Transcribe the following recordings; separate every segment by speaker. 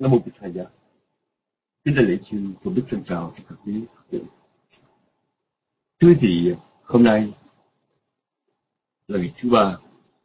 Speaker 1: Nam mô Bích Thầy Giá. Kính đại lễ chư tôn đức trân chào tất cả quý Phật tử. Thưa quý vị, hôm nay là ngày thứ ba,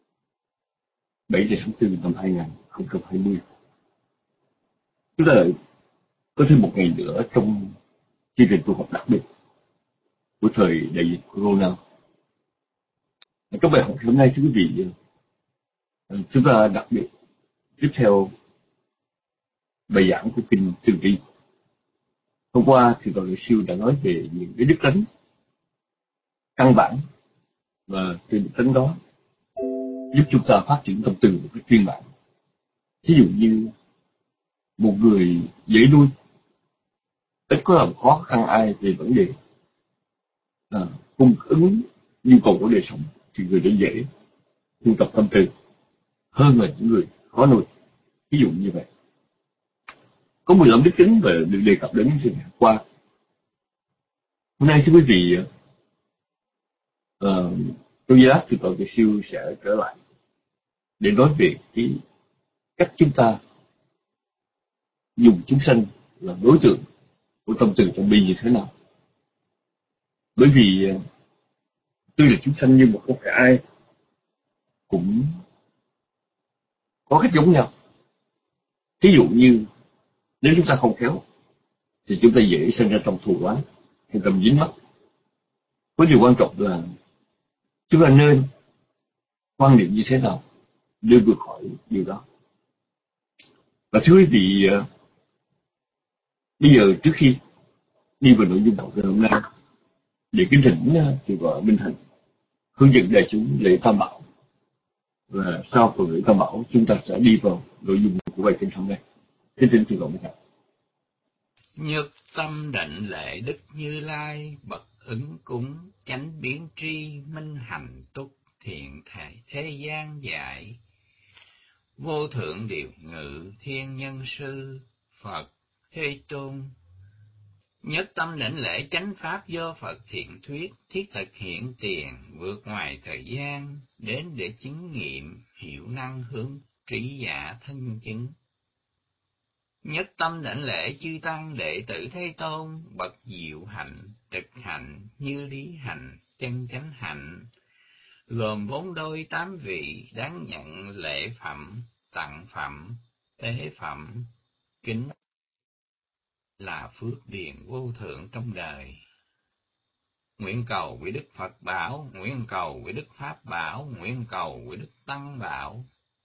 Speaker 1: 7 tháng 4 năm 2020. Chúng ta lại có thêm một ngày nữa trong chương trình tu học đặc biệt của thời đại dịch Corona. Trong bài học hôm nay, thưa quý vị, chúng ta đặc biệt tiếp theo bài giảng của kinh Từ Bi. Hôm qua thì Toàn Lợi Sư đã nói về những cái đức tánh căn bản và từ đức tánh đó giúp chúng ta phát triển tâm từ một cái phiên bản. Ví dụ như một người dễ nuôi, ít có làm khó khăn ai về vấn đề cung ứng nhu cầu của đời sống, thì người đó dễ tu tập tâm từ hơn là những người khó nuôi. Ví dụ như vậy. Có 15 đức tính và được đề cập đến từ ngày qua. Hôm nay thưa quý vị, tôi giác thì Toàn Lợi Sư sẽ trở lại để nói về cái cách chúng ta dùng chúng sanh là đối tượng của tâm từ trong bi như thế nào. Bởi vì tuy là chúng sanh nhưng mà không phải ai cũng có cách giống nhau. Ví dụ như nếu chúng ta không khéo thì chúng ta dễ sinh ra trong thù oán hay tâm dính mắc. Có điều quan trọng là chúng ta nên quan niệm như thế nào để vượt khỏi điều đó. Và thưa quý vị, bây giờ trước khi đi vào nội dung học ngày hôm nay, để kính thỉnh Thượng tọa Minh Hạnh hướng dẫn đại chúng lễ Tam Bảo, và sau phần lễ Tam Bảo chúng ta sẽ đi vào nội dung của bài kinh hôm nay. Kính thỉnh Thượng tọa Minh Hạnh.
Speaker 2: Nhất tâm định lệ Đức Như Lai, bậc ứng cúng chánh biến tri, minh hành túc thiện thể thế gian dạy. Vô thượng điều ngự thiên nhân sư, Phật Thế Tôn. Nhất tâm định lễ chánh pháp do Phật thiện thuyết, thiết thực hiện tiền, vượt ngoài thời gian, đến để chứng nghiệm, hiểu năng hướng trí giả thân chứng. Nhất tâm định lễ chư tăng đệ tử Thế Tôn, bậc diệu hạnh, trực hạnh, như lý hạnh, chân chánh hạnh, gồm 4 đôi 8 vị, đáng nhận lễ phẩm, tặng phẩm, tế phẩm, kính là phước điền vô thượng trong đời. Nguyện cầu với Đức Phật bảo, nguyện cầu với Đức Pháp bảo, nguyện cầu với Đức Tăng bảo.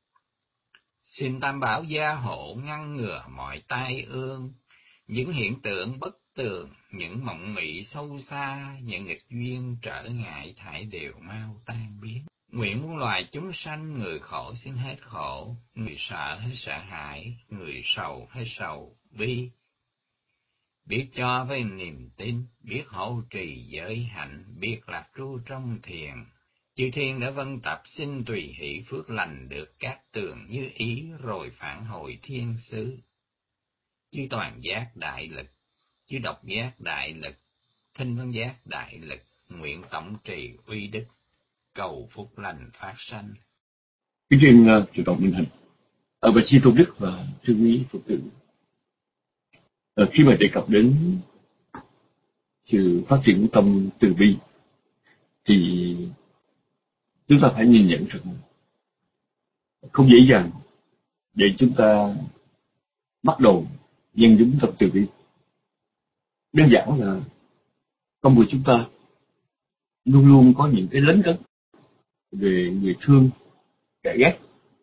Speaker 2: Xin Tam Bảo gia hộ ngăn ngừa mọi tai ương, những hiện tượng bất tường, những mộng mị sâu xa, những nghịch duyên trở ngại thải đều mau tan biến. Nguyện muôn loài chúng sanh, người khổ xin hết khổ, người sợ hết sợ hãi, người sầu hết sầu bi. Biết cho với niềm tin, biết hộ trì giới hạnh, biết lạc trú trong thiền. Chư thiên đã vân tập xin tùy hỷ phước lành được các tường như ý, rồi phản hồi thiên xứ. Chư toàn giác đại lực, chư độc giác đại lực, thinh văn giác đại lực, nguyện tổng trì uy đức, cầu phúc lành phát sanh.
Speaker 1: Kính trên Thượng tọa Minh Hạnh, và chi tôn đức và thư quý Phật tử, khi mà đề cập đến sự phát triển tâm từ bi thì chúng ta phải nhìn nhận rằng không dễ dàng để chúng ta bắt đầu nhân giống tâm từ bi. Đơn giản là con người chúng ta luôn luôn có những cái lấn cấn về người thương, kẻ ghét,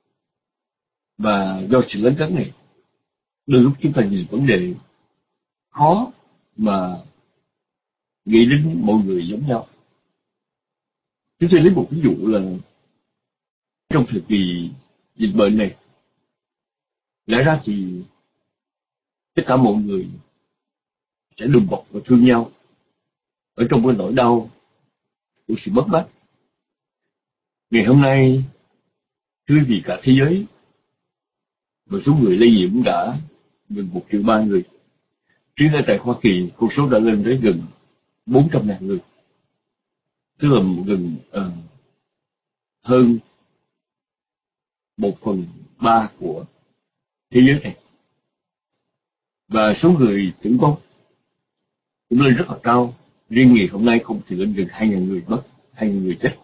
Speaker 1: và do sự lấn cấn này đôi lúc chúng ta nhìn vấn đề khó mà nghĩ đến mọi người giống nhau. Chúng tôi lấy một ví dụ là trong thời kỳ dịch bệnh này, lẽ ra thì tất cả mọi người sẽ đùm bọc và thương nhau ở trong cái nỗi đau của sự mất mát. Ngày hôm nay, thưa quý vị, cả thế giới và số người lây nhiễm đã gần 1,3 triệu người. Riêng ở tại Hoa Kỳ, con số đã lên tới gần 400.000 người, tức là gần hơn 1/3 của thế giới này. và số người tử vong cũng lên rất là cao. Riêng ngày hôm nay không thì lên gần 2.000 người mất, 2.000 người chết.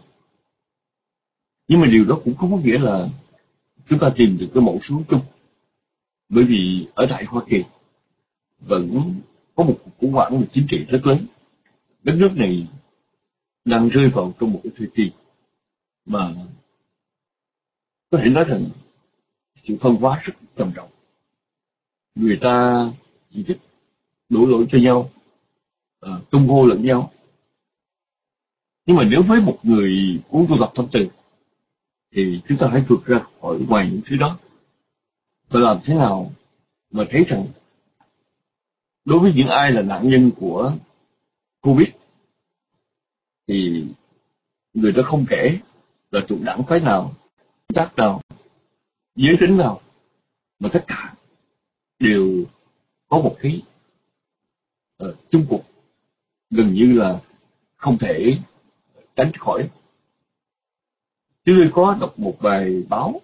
Speaker 1: Nhưng mà điều đó cũng không có nghĩa là chúng ta tìm được cái mẫu số chung, bởi vì ở tại Hoa Kỳ vẫn có một cuộc khủng hoảng về chính trị rất lớn. Đất nước này đang rơi vào trong một cái thời kỳ mà có thể nói rằng sự phân hóa rất trầm trọng. Người ta chỉ thích đổ lỗi cho nhau, tung hô lẫn nhau. Nhưng mà nếu với một người muốn tu tập tâm từ thì chúng ta hãy vượt ra khỏi ngoài những thứ đó và làm thế nào mà thấy rằng đối với những ai là nạn nhân của Covid thì người ta không kể là thuộc đảng phái nào, tác nào, giới tính nào, mà tất cả đều có một cái chung cuộc gần như là không thể tránh khỏi. Chúng tôi có đọc một bài báo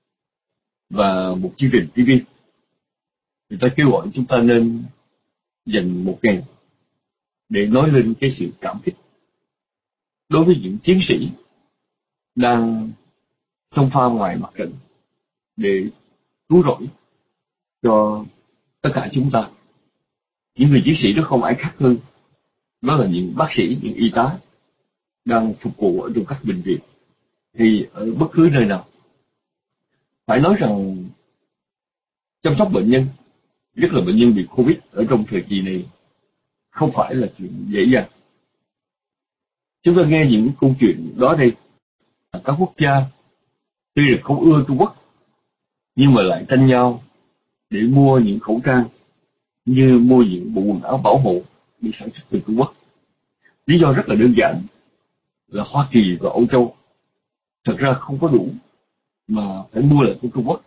Speaker 1: và một chương trình TV, người ta kêu gọi chúng ta nên dành một ngày để nói lên cái sự cảm kích đối với những chiến sĩ đang xông pha ngoài mặt trận để cứu rỗi cho tất cả chúng ta. Những người chiến sĩ đó không ai khác hơn, đó là những bác sĩ, những y tá đang phục vụ ở trong các bệnh viện thì ở bất cứ nơi nào. Phải nói rằng chăm sóc bệnh nhân, nhất là bệnh nhân bị Covid ở trong thời kỳ này, không phải là chuyện dễ dàng. Chúng ta nghe những câu chuyện đó đây, các quốc gia tuy là không ưa Trung Quốc nhưng mà lại tranh nhau để mua những khẩu trang, như mua những bộ quần áo bảo hộ bị sản xuất từ Trung Quốc. Lý do rất là đơn giản là Hoa Kỳ và Âu Châu thật ra không có đủ mà phải mua lại của Trung Quốc.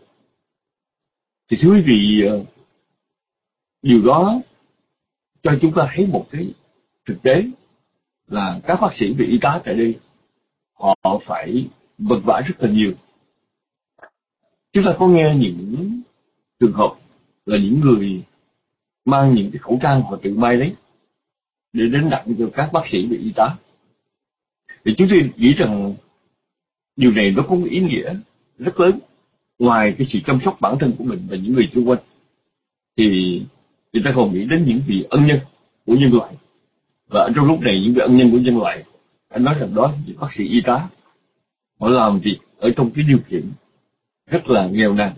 Speaker 1: Thì thưa quý vị, điều đó cho chúng ta thấy một cái thực tế là các bác sĩ và y tá tại đây họ phải vật vã rất là nhiều. Chúng ta có nghe những trường hợp là những người mang những cái khẩu trang họ tự may lấy để đến tặng cho các bác sĩ và y tá. Thì chúng tôi nghĩ rằng điều này nó có một ý nghĩa rất lớn. Ngoài cái sự chăm sóc bản thân của mình và những người xung quanh thì người ta còn nghĩ đến những vị ân nhân của nhân loại. Và trong lúc này những vị ân nhân của nhân loại, anh nói rằng đó là những bác sĩ y tá, họ làm việc ở trong cái điều kiện rất là nghèo nàn.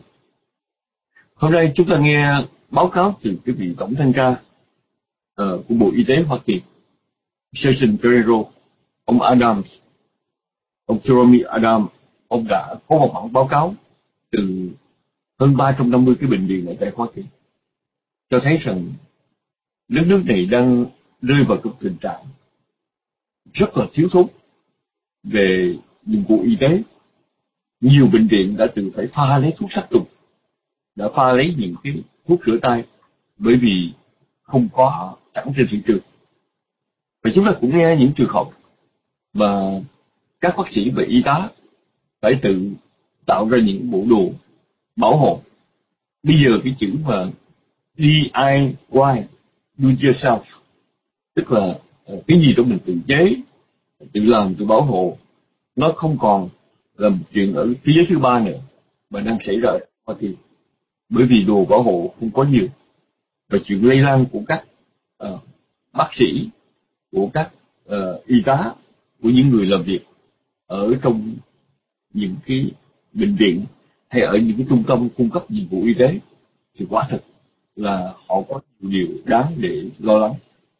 Speaker 1: Hôm nay chúng ta nghe báo cáo từ cái vị tổng thanh tra của Bộ Y tế Hoa Kỳ, Surgeon General, ông Adams, ông Jeremy Adams. Ông đã có một bản báo cáo từ hơn 350 cái bệnh viện ở tại Hoa Kỳ, cho thấy rằng đất nước này đang rơi vào trong tình trạng rất là thiếu thốn về dụng cụ y tế. Nhiều bệnh viện đã từng phải pha lấy thuốc sát trùng, đã pha lấy những cái thuốc rửa tay bởi vì không có sẵn trên thị trường. Và chúng ta cũng nghe những trường hợp mà các bác sĩ và y tá phải tự tạo ra những bộ đồ bảo hộ. Bây giờ cái chữ mà DIY, do it yourself, tức là cái gì đó mình tự chế, tự làm, tự bảo hộ, nó không còn là một chuyện ở thế giới thứ ba nữa mà đang xảy ra ở Hoa Kỳ, bởi vì đồ bảo hộ không có nhiều và chuyện lây lan của các bác sĩ, của các y tá, của những người làm việc ở trong những cái bệnh viện hay ở những cái trung tâm cung cấp dịch vụ y tế thì quả thật là họ có nhiều điều đáng để lo lắng.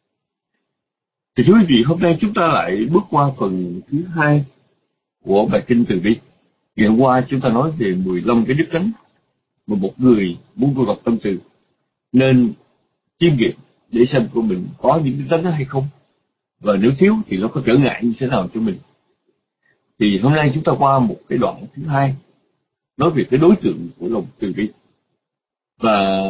Speaker 1: Thì thưa quý vị, hôm nay chúng ta lại bước qua phần thứ hai của bài kinh Từ Bi. Ngày hôm qua chúng ta nói về 15 cái đức tánh mà một người muốn tu tập tâm từ nên chiêm nghiệm để xem của mình có những đức tánh đó hay không, và nếu thiếu thì nó có trở ngại như thế nào cho mình. Thì hôm nay chúng ta qua một cái đoạn thứ hai nói về cái đối tượng của lòng từ bi. Và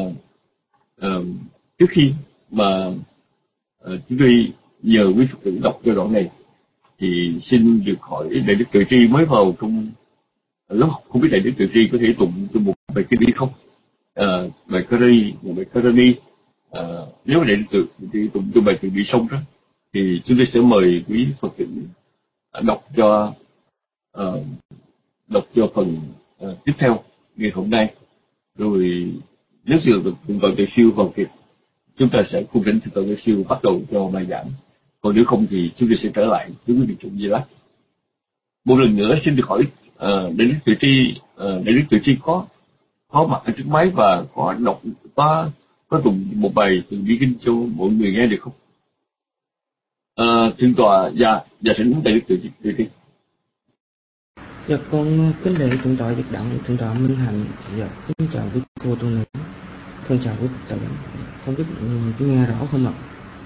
Speaker 1: trước khi mà chúng tôi nhờ quý Phật tử đọc cái đoạn này thì xin được hỏi Đại Đức Từ Tri mới vào trong lớp học, không biết Đại Đức Từ Tri có thể tụng cho một bài kinh đi không? Bài Karani, một bài Karani Nếu mà để tụng bài từ bi xong đó thì chúng tôi sẽ mời quý Phật tử đọc cho phần tiếp theo ngày hôm nay, rồi nếu sự tụng toàn tự siêu hoàn thiện chúng ta sẽ cung kính sự toàn tự siêu bắt đầu cho bài giảng, còn nếu không thì chúng tôi sẽ trở lại với quý vị trong giây lát. Một lần nữa xin được hỏi đại đức Tự Tri có mặt ở trước máy và có đọc có tụng một bài từ bi kinh cho mọi người nghe được không? Thượng tọa dạ thỉnh đại đức Tự Tri.
Speaker 3: Dạ con kính lễ thượng tọa Việt Đặng, thượng tọa Minh Hạnh. Dạ kính chào quý cô tu nữ, con chào quý Phật tử. Không biết nghe rõ không ạ?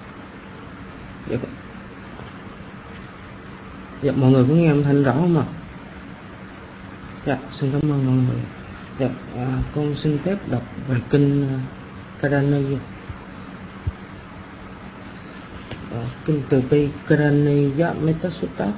Speaker 3: Dạ mọi người có nghe âm thanh rõ không ạ? Dạ xin cảm ơn mọi người. Dạ con xin phép đọc bài kinh Karani. Kinh Từ Bi Karani Yameta Sutta.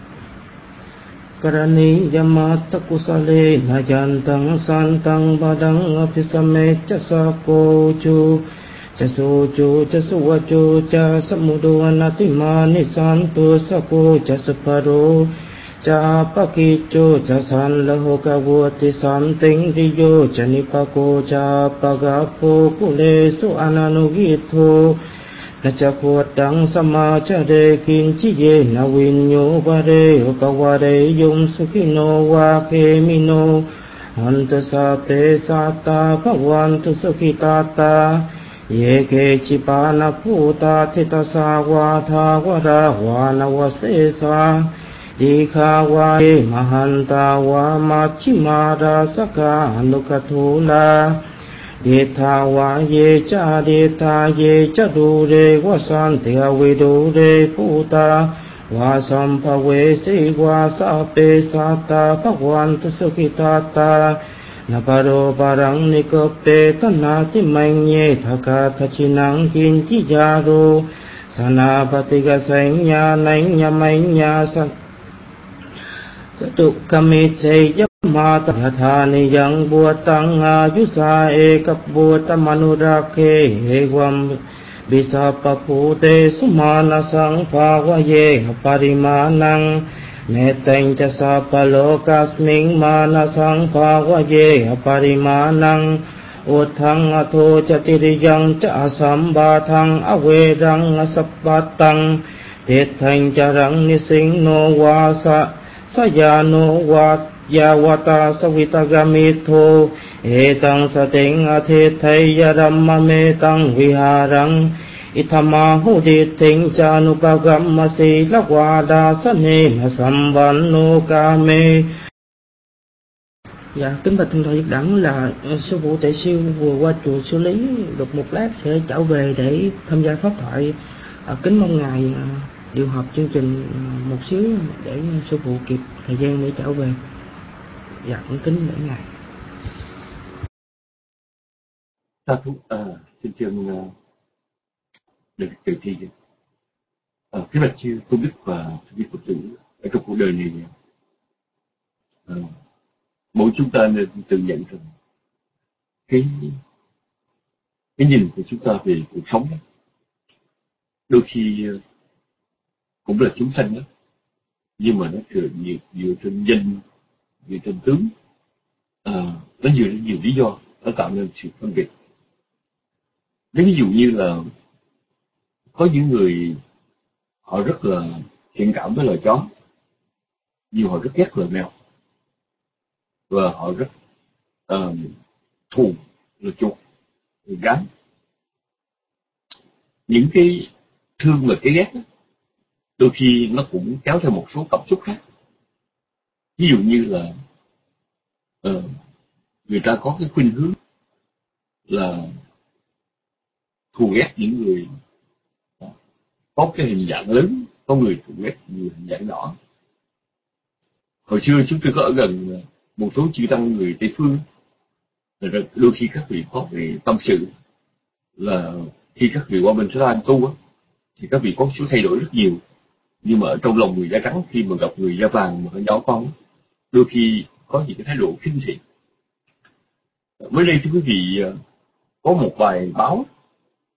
Speaker 3: Karani Yamata Kusale Najantang Santang Badang Apisame Chasako Chu Chasuchu Chasuwachu Chasamudu Anatimani Santu Sako Chasaparo Chapakicho Chasan Lahoka Voti Santing Riyo Chanipako Chapagapo Kulesu Ananugito Nachakuatang Samachare Kinchiye Nawinyo Bare Okaware Yum Sukino Wakemino Hanta Sata Bhavantu Sukitata Yeke Chipana Puta Titasa Wata Wara Wana Wasesa Dikha Wae Mahanta Wa Machimara Saka Anukatula Dita wa ye cha du re wa san te we du re puta wa sam pa we se wa sa pe sa ta pa wan tu su ki ta ta na paro parang ni ko pe ta na ti mang ye tha ka tha chi nang kin chi ja ro sana pa ti ga sang nya nang nya mai nya sa Satu kami caya mata thani yang buatang ayusa ekap buata manurake hegwam bisa papute sumana sang pawaye parimanang neteng jasa palokasming mana sang pawaye parimanang utang ato jatiriyang ca sambatang awerang asapatang tetang jarang nising no wasa Sayano Yawata Savitagamito Etang Sateng Athethaya Rammametang Viharang Itamahu Diting Chanupagam Silawada Sane Sambanno Kame. Dạ kính bạch thượng tọa Việt Đẳng, là sư phụ Tệ Siêu vừa qua chùa Xử Lý được một lát sẽ trở về để tham gia pháp thoại. Kính mong ngài điều hợp chương trình một xíu để sư phụ kịp thời gian để trở về. Dạ cũng kính lễ ngài.
Speaker 1: Xin chân được Tự Tri. Kính bạch chư tôn đức và quý Phật tử ở trong cuộc đời này, mỗi chúng ta nên tự nhận rằng cái nhìn của chúng ta về cuộc sống đôi khi cũng là chúng sanh đó, nhưng mà nó dựa trên danh, dựa trên tướng, nó dựa trên nhiều lý do, nó tạo nên sự phân biệt. Ví dụ như là có những người họ rất là thiện cảm với loài chó, nhưng họ rất ghét loài mèo, và họ rất thù loài chuột, loài gán. Những cái thương và cái ghét đó, đôi khi nó cũng kéo theo một số cảm xúc khác. Ví dụ như là người ta có cái khuynh hướng là thù ghét những người có cái hình dạng lớn, có người thù ghét người hình dạng nhỏ. Hồi xưa chúng tôi có ở gần một số chư tăng người Tây phương, đôi khi các vị có cái tâm sự là khi các vị qua bên Sri Lanka tu thì các vị có sự thay đổi rất nhiều, nhưng mà ở trong lòng người da trắng khi mà gặp người da vàng mà nhỏ con, đôi khi có những cái thái độ khinh thị. Mới đây thưa quý vị, có một bài báo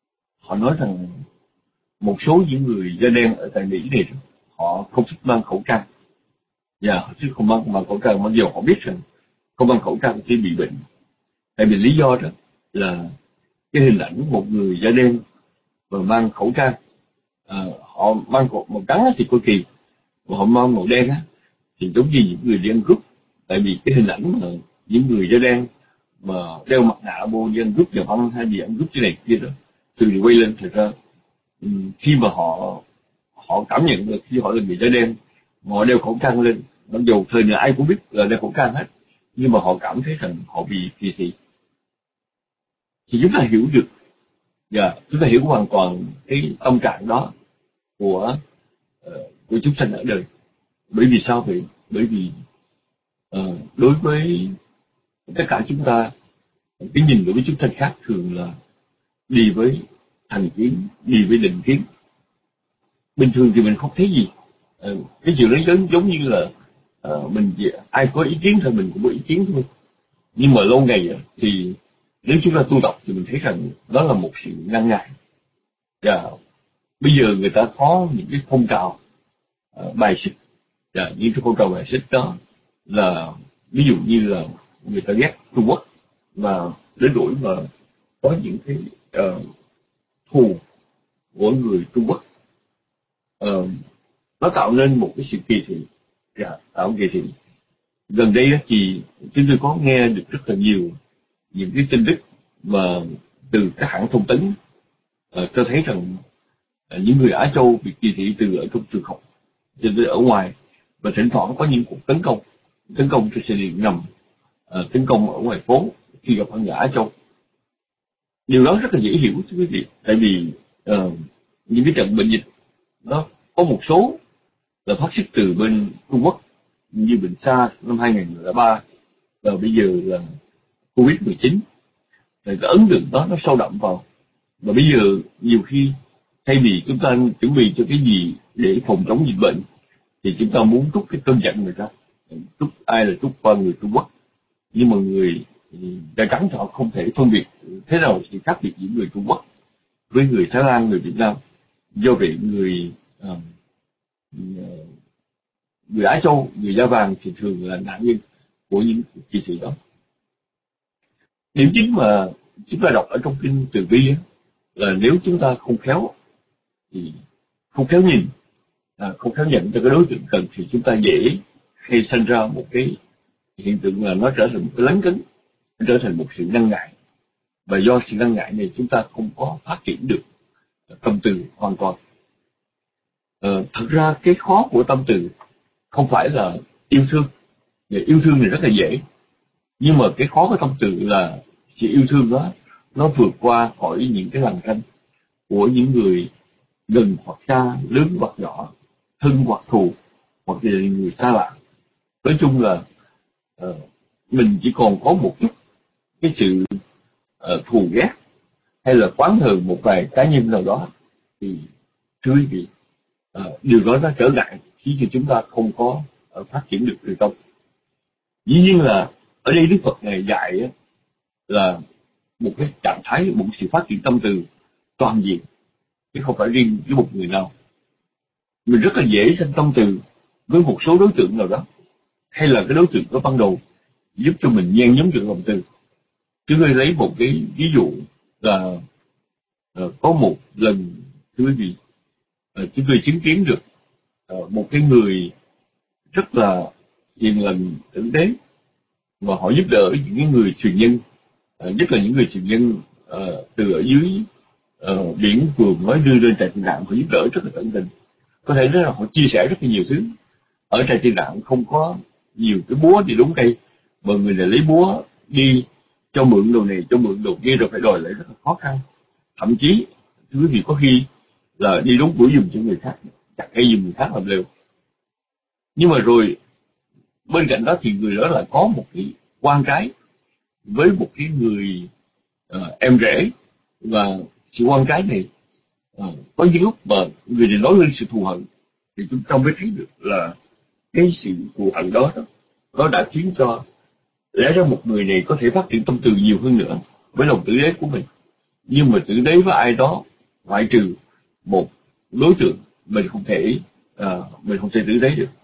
Speaker 1: họ nói rằng một số những người da đen ở tại Mỹ này họ không thích mang khẩu trang, và họ thích không mang khẩu trang, mặc dù họ biết rằng không mang khẩu trang sẽ bị bệnh. Tại vì lý do đó là cái hình ảnh một người da đen và mang khẩu trang, họ mang màu trắng thì có kỳ, và họ mang màu đen thì giống như những người đi ăn cướp. Tại vì cái hình ảnh mà những người da đen mà đeo mặt nạ vô đi ăn cướp nhà băng hay gì ăn cướp cái này kia đó, từ thì quay lên, thật ra khi mà họ họ cảm nhận được khi họ là người da đen, họ đeo khẩu trang lên, mặc dù thời này ai cũng biết là đeo khẩu trang hết, nhưng mà họ cảm thấy rằng họ bị kỳ thị. Thì chúng ta hiểu được, và chúng ta hiểu hoàn toàn cái tâm trạng đó của của chúng sanh ở đời. Bởi vì sao vậy? Bởi vì đối với tất cả chúng ta, cái nhìn đối với chúng sanh khác thường là đi với thành kiến, đi với định kiến. Bình thường thì mình không thấy gì, cái chuyện đó giống như là mình ai có ý kiến thôi mình cũng có ý kiến thôi. Nhưng mà lâu ngày thì nếu chúng ta tu tập thì mình thấy rằng đó là một sự ngăn ngại. Và bây giờ người ta có những cái phong trào bài xích, và những cái phong trào bài xích đó là ví dụ như là người ta ghét Trung Quốc, và đến nỗi mà có những cái thù của người Trung Quốc, nó tạo nên một cái sự kỳ thị, tạo kỳ thị. Gần đây thì chúng tôi có nghe được rất là nhiều những cái tin tức mà từ các hãng thông tấn cho thấy rằng những người Á Châu bị kỳ thị từ ở trong trường học cho tới ở ngoài, và thỉnh thoảng có những cuộc tấn công trên xe điện ngầm, tấn công ở ngoài phố khi gặp ở người Á Châu. Điều đó rất là dễ hiểu thưa quý vị, tại vì những cái trận bệnh dịch nó có một số là phát xuất từ bên Trung Quốc, như bệnh SARS năm 2003, và bây giờ là Covid-19. Rồi cái ấn tượng đó nó sâu đậm vào, và bây giờ nhiều khi thay vì chúng ta chuẩn bị cho cái gì để phòng chống dịch bệnh thì chúng ta muốn trút cái cơn giận người ta, trút ai là trút qua người Trung Quốc. Nhưng mà người da trắng họ không thể phân biệt thế nào sự khác biệt giữa người Trung Quốc với người Thái Lan, người Việt Nam. Do vậy người Á Châu, người da vàng thì thường là nạn nhân của những kỳ thị đó. Điểm chính mà chúng ta đọc ở trong kinh Từ Bi là nếu chúng ta không khéo thì không khéo nhìn, không khéo nhận cho cái đối tượng cần, thì chúng ta dễ hay sinh ra một cái hiện tượng là nó trở thành một cái lấn cấn, nó trở thành một sự ngăn ngại. Và do sự ngăn ngại này chúng ta không có phát triển được tâm từ hoàn toàn. Thật ra cái khó của tâm từ không phải là yêu thương, và yêu thương thì rất là dễ, nhưng mà cái khó của tâm từ là sự yêu thương đó nó vượt qua khỏi những cái lằn ranh của những người gần hoặc xa, lớn hoặc nhỏ, thân hoặc thù, hoặc là người xa lạ. Nói chung là mình chỉ còn có một chút cái sự thù ghét hay là oán hờn một vài cá nhân nào đó, thì thưa quý vị, điều đó nó trở ngại khiến cho chúng ta không có phát triển được từ tâm. Dĩ nhiên là ở đây Đức Phật Ngài dạy là một cái trạng thái, một sự phát triển tâm từ toàn diện, chứ không phải riêng với một người nào. Mình rất là dễ sinh tâm từ với một số đối tượng nào đó, hay là cái đối tượng đó ban đầu giúp cho mình nhen nhóm được lòng từ. Chúng tôi lấy một cái ví dụ là có một lần, thưa quý vị, chúng tôi chứng kiến được một cái người rất là hiền lành tử tế, và họ giúp đỡ những cái người truyền nhân, nhất là những người truyền nhân từ ở dưới biển Phường mới đưa lên trại tị nạn, họ giúp đỡ rất là tận tình. Có thể nói là họ chia sẻ rất là nhiều thứ. Ở trại tị nạn không có nhiều cái búa đi đốn cây, mà người này lấy búa đi cho mượn đồ này, cho mượn đồ kia, rồi phải đòi lại rất là khó khăn. Thậm chí quý vị có khi là đi đốn củi dùng cho người khác, chặt cây dùng người khác làm lều. Nhưng mà rồi bên cạnh đó thì người đó lại có một cái quan trái với một cái người em rể, và sự quan trái này có những lúc mà người này nói lên sự thù hận, thì chúng ta mới thấy được là cái sự thù hận đó nó đã khiến cho lẽ ra một người này có thể phát triển tâm từ nhiều hơn nữa với lòng tử tế của mình. Nhưng mà tử tế với ai đó ngoại trừ một đối tượng mình không thể tưởng thấy được.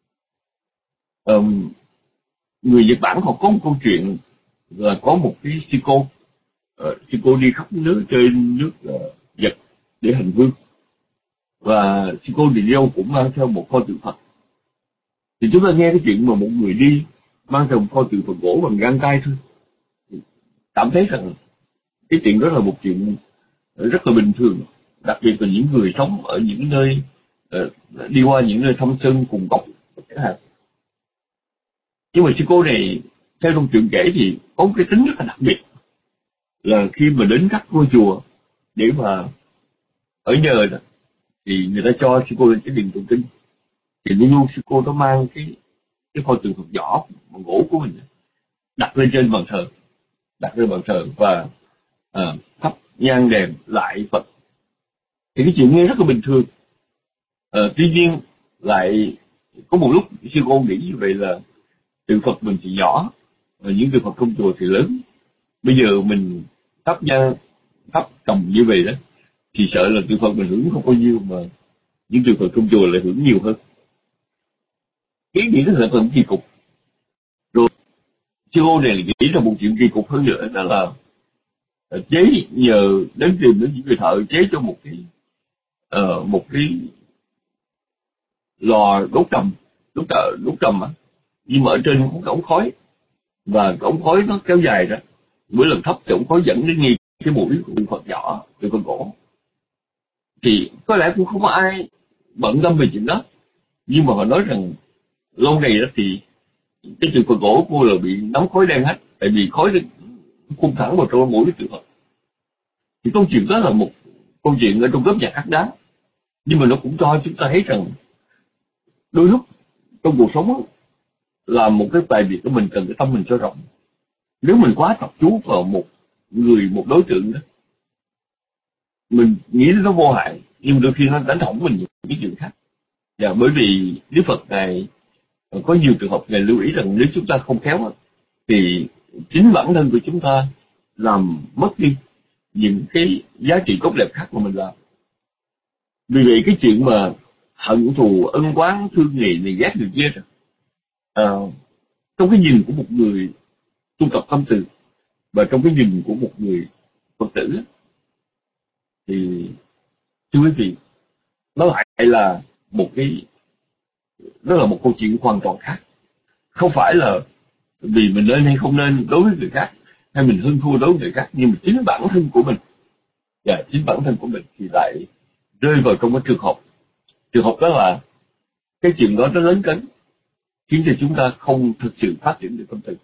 Speaker 1: Người Nhật Bản họ có một câu chuyện là có một cái sư cô đi khắp nước trên nước Nhật để hành hương, và sư cô đi đâu cũng mang theo một pho tượng Phật. Thì chúng ta nghe cái chuyện mà một người đi mang theo một pho tượng Phật gỗ bằng găng tay thôi, cảm thấy rằng cái chuyện đó là một chuyện rất là bình thường, đặc biệt là những người sống ở những nơi đi qua những nơi thâm sơn cùng cốc chẳng hạn. Nhưng mà sư cô này theo trong chuyện kể thì có một cái tính rất là đặc biệt, là khi mà đến các ngôi chùa để mà ở nhờ đó, thì người ta cho sư cô lên cái điện tụng kinh, thì luôn luôn sư cô nó mang cái pho tượng Phật nhỏ bằng gỗ của mình đặt lên trên bàn thờ và thắp nhang đèn lại Phật. Thì cái chuyện nghe rất là bình thường. Tuy nhiên lại có một lúc sư cô nghĩ như vậy là tượng Phật mình thì nhỏ, và những tượng Phật trong chùa thì lớn. Bây giờ mình thắp nhang thắp cầm như vậy đó, thì sợ là tượng Phật mình hưởng không bao nhiêu, mà những tượng Phật trong chùa lại hưởng nhiều hơn. Cái nghĩ rất là thật kỳ cục. Rồi sư cô này nghĩ ra một chuyện kỳ cục hơn nữa, đó là chế nhờ đến tìm đến những người thợ chế cho một cái lò đốt trầm á, nhưng mà ở trên có cái ống khói, và cái ống khói nó kéo dài đó, mỗi lần thắp thì ống khói dẫn đến ngay cái mũi của tượng Phật nhỏ, tượng Phật gỗ. Thì có lẽ cũng không có ai bận tâm về chuyện đó, nhưng mà họ nói rằng lâu ngày đó thì cái tượng Phật gỗ của cô là bị nóng khói đen hết, tại vì khói nó phun thẳng vào trong mũi tượng Phật. Thì câu chuyện đó là một câu chuyện ở trong lớp nhạc hát đá, nhưng mà nó cũng cho chúng ta thấy rằng đôi lúc trong cuộc sống là một cái bài việc của mình cần cái tâm mình cho rộng. Nếu mình quá tập trung vào một đối tượng đó, mình nghĩ nó vô hại, nhưng đôi khi nó đánh hỏng mình những cái chuyện khác. Và bởi vì Đức Phật này có nhiều trường hợp ngài lưu ý rằng nếu chúng ta không khéo thì chính bản thân của chúng ta làm mất đi những cái giá trị tốt đẹp khác mà mình làm. Vì vậy cái chuyện mà hận thù ân oán thương này ghét người kia rồi, trong cái nhìn của một người tu tập tâm từ, và trong cái nhìn của một người Phật tử, thì thưa quý vị, nó lại là một cái nó là một câu chuyện hoàn toàn khác. Không phải là vì mình nên hay không nên đối với người khác, hay mình hơn thua đối với người khác, nhưng mà chính bản thân của mình, và chính bản thân của mình thì lại rơi vào trong cái trường hợp đó là cái chuyện đó nó lớn cấn, khiến cho chúng ta không thực sự phát triển được tâm từ.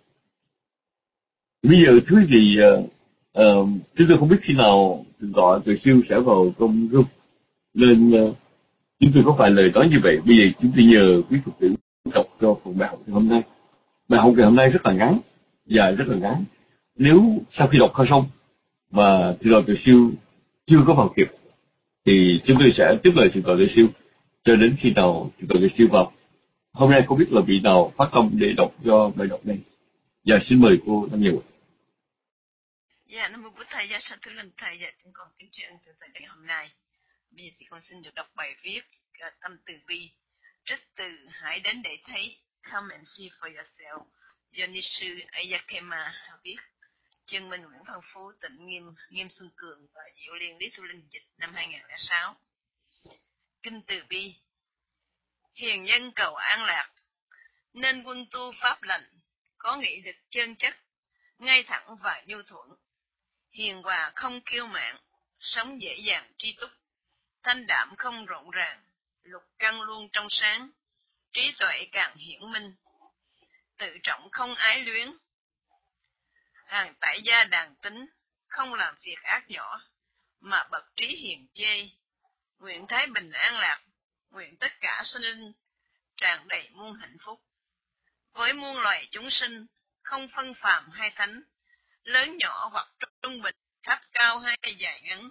Speaker 1: Bây giờ thứ gì chúng tôi không biết khi nào thượng tọa Từ Siêu sẽ vào trong room, nên chúng tôi có vài lời nói như vậy. Bây giờ chúng tôi nhờ quý Phật tử đọc cho phần bài học ngày hôm nay. Bài học ngày hôm nay rất là ngắn, dài rất là ngắn. Nếu sau khi đọc xong mà thượng tọa Từ Siêu chưa có vào kịp, thì chúng tôi sẽ tiếp lời thượng tọa Từ Siêu cho đến khi nào thượng tọa Từ Siêu vào. Hôm nay không biết là vị nào phát tâm để đọc cho bài đọc này. Và xin mời cô Nam Nhiều.
Speaker 4: Dạ, Nam Mô Bụt Thầy, dạ sa thưa lần Thầy, dạ chúng con kính tri ân từ tại ngày hôm nay. Bây giờ thì con xin được đọc bài viết Tâm từ bi, trích từ Hãy đến để thấy, Come and see for yourself, do ni sư Ayakema viết, Chương Minh Nguyễn Văn Phú, Tịnh Nghiêm Xuân Cường và Diệu Liên Lý Thu Linh dịch năm 2006. Kinh từ bi. Hiền nhân cầu an lạc, nên quân tu pháp lành, có nghị lực chân chất, ngay thẳng và nhu thuận. Hiền hòa không kiêu mạn, sống dễ dàng tri túc, thanh đạm không rộn ràng, lục căn luôn trong sáng, trí tuệ càng hiển minh, tự trọng không ái luyến, hàng tại gia đàn tính, không làm việc ác nhỏ, mà bậc trí hiền chê. Nguyện thái bình an lạc, nguyện tất cả sinh linh tràn đầy muôn hạnh phúc. Với muôn loài chúng sinh, không phân phàm hay thánh, lớn nhỏ hoặc trung bình, thấp cao hay dài ngắn,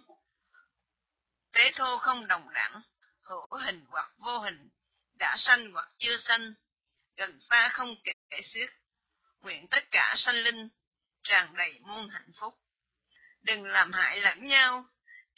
Speaker 4: tế thô không đồng đẳng, hữu hình hoặc vô hình, đã sanh hoặc chưa sanh, gần xa không kể xiết. Nguyện tất cả sanh linh tràn đầy muôn hạnh phúc. Đừng làm hại lẫn nhau,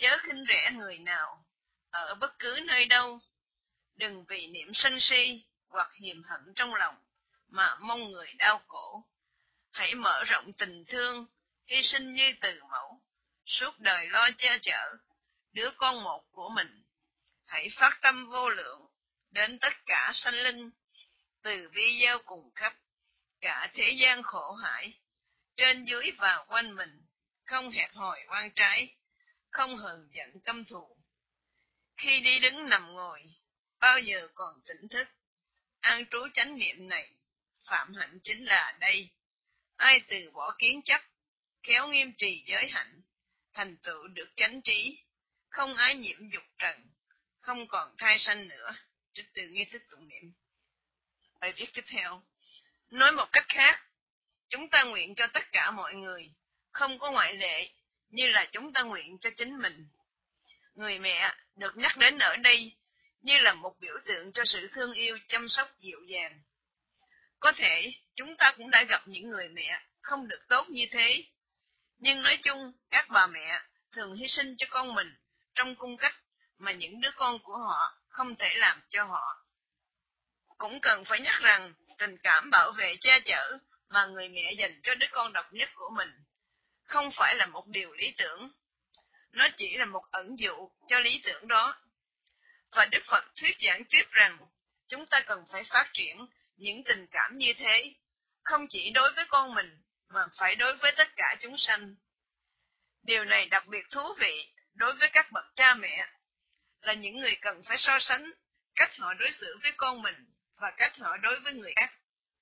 Speaker 4: chớ khinh rẻ người nào, ở bất cứ nơi đâu. Đừng vì niệm sân si hoặc hiềm hận trong lòng mà mong người đau khổ. Hãy mở rộng tình thương, hy sinh như từ mẫu, suốt đời lo che chở đứa con một của mình. Hãy phát tâm vô lượng đến tất cả sanh linh, từ bi gieo cùng khắp cả thế gian khổ hải, trên dưới và quanh mình, không hẹp hòi oan trái, không hờn giận căm thù. Khi đi đứng nằm ngồi, bao giờ còn tỉnh thức, an trú chánh niệm này, phạm hạnh chính là đây. Ai từ bỏ kiến chấp, khéo nghiêm trì giới hạnh, thành tựu được chánh trí, không ái nhiễm dục trần, không còn thai sanh nữa. Trích từ nghi thức tụng niệm. Bài viết tiếp theo. Nói một cách khác, chúng ta nguyện cho tất cả mọi người, không có ngoại lệ, như là chúng ta nguyện cho chính mình. Người mẹ được nhắc đến ở đây như là một biểu tượng cho sự thương yêu, chăm sóc dịu dàng. Có thể chúng ta cũng đã gặp những người mẹ không được tốt như thế, nhưng nói chung các bà mẹ thường hy sinh cho con mình trong cung cách mà những đứa con của họ không thể làm cho họ. Cũng cần phải nhắc rằng tình cảm bảo vệ che chở mà người mẹ dành cho đứa con độc nhất của mình không phải là một điều lý tưởng. Nó chỉ là một ẩn dụ cho lý tưởng đó. Và Đức Phật thuyết giảng tiếp rằng chúng ta cần phải phát triển những tình cảm như thế, không chỉ đối với con mình mà phải đối với tất cả chúng sanh. Điều này đặc biệt thú vị đối với các bậc cha mẹ, là những người cần phải so sánh cách họ đối xử với con mình và cách họ đối với người khác.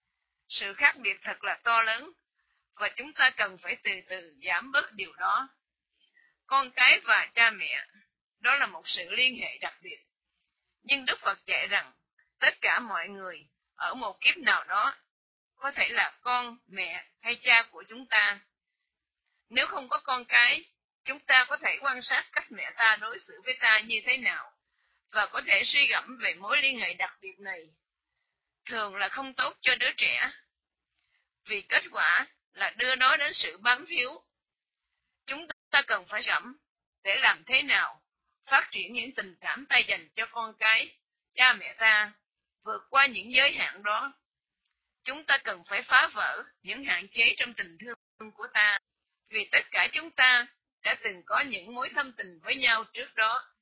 Speaker 4: Sự khác biệt thật là to lớn, và chúng ta cần phải từ từ giảm bớt điều đó. Con cái và cha mẹ, đó là một sự liên hệ đặc biệt. Nhưng Đức Phật dạy rằng tất cả mọi người ở một kiếp nào đó có thể là con, mẹ hay cha của chúng ta. Nếu không có con cái, chúng ta có thể quan sát cách mẹ ta đối xử với ta như thế nào và có thể suy gẫm về mối liên hệ đặc biệt này. Thường là không tốt cho đứa trẻ, vì kết quả là đưa nó đến sự bám víu. Chúng ta cần phải gẫm để làm thế nào phát triển những tình cảm ta dành cho con cái, cha mẹ ta, vượt qua những giới hạn đó. Chúng ta cần phải phá vỡ những hạn chế trong tình thương của ta, vì tất cả chúng ta đã từng có những mối thâm tình với nhau trước đó.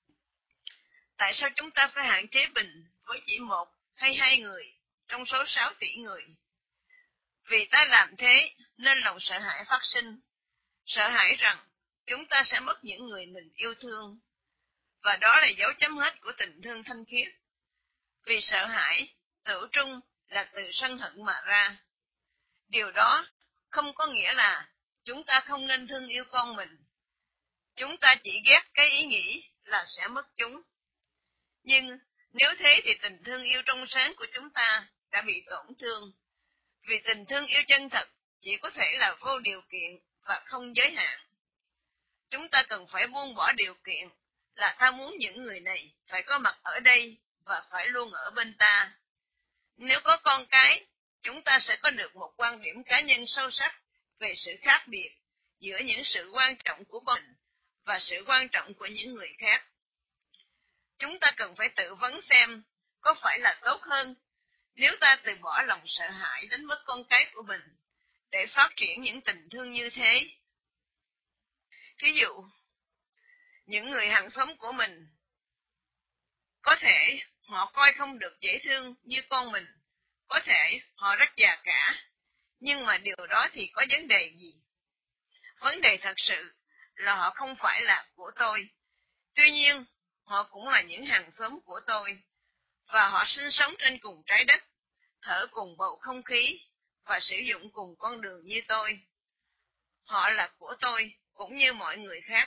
Speaker 4: Tại sao chúng ta phải hạn chế mình với chỉ một hay hai người trong số 6 tỷ người? Vì ta làm thế nên lòng sợ hãi phát sinh, sợ hãi rằng chúng ta sẽ mất những người mình yêu thương, và đó là dấu chấm hết của tình thương thanh khiết. Vì sợ hãi, tự trung là từ sân hận mà ra. Điều đó không có nghĩa là chúng ta không nên thương yêu con mình. Chúng ta chỉ ghét cái ý nghĩ là sẽ mất chúng. Nhưng nếu thế thì tình thương yêu trong sáng của chúng ta đã bị tổn thương. Vì tình thương yêu chân thật chỉ có thể là vô điều kiện và không giới hạn. Chúng ta cần phải buông bỏ điều kiện là ta muốn những người này phải có mặt ở đây và phải luôn ở bên ta. Nếu có con cái, chúng ta sẽ có được một quan điểm cá nhân sâu sắc về sự khác biệt giữa những sự quan trọng của con mình và sự quan trọng của những người khác. Chúng ta cần phải tự vấn xem có phải là tốt hơn nếu ta từ bỏ lòng sợ hãi đến mất con cái của mình để phát triển những tình thương như thế. Ví dụ, những người hàng xóm của mình, có thể họ coi không được dễ thương như con mình, có thể họ rất già cả, nhưng mà điều đó thì có vấn đề gì? Vấn đề thật sự là họ không phải là của tôi. Tuy nhiên, họ cũng là những hàng xóm của tôi, và họ sinh sống trên cùng trái đất, thở cùng bầu không khí và sử dụng cùng con đường như tôi. Họ là của tôi cũng như mọi người khác.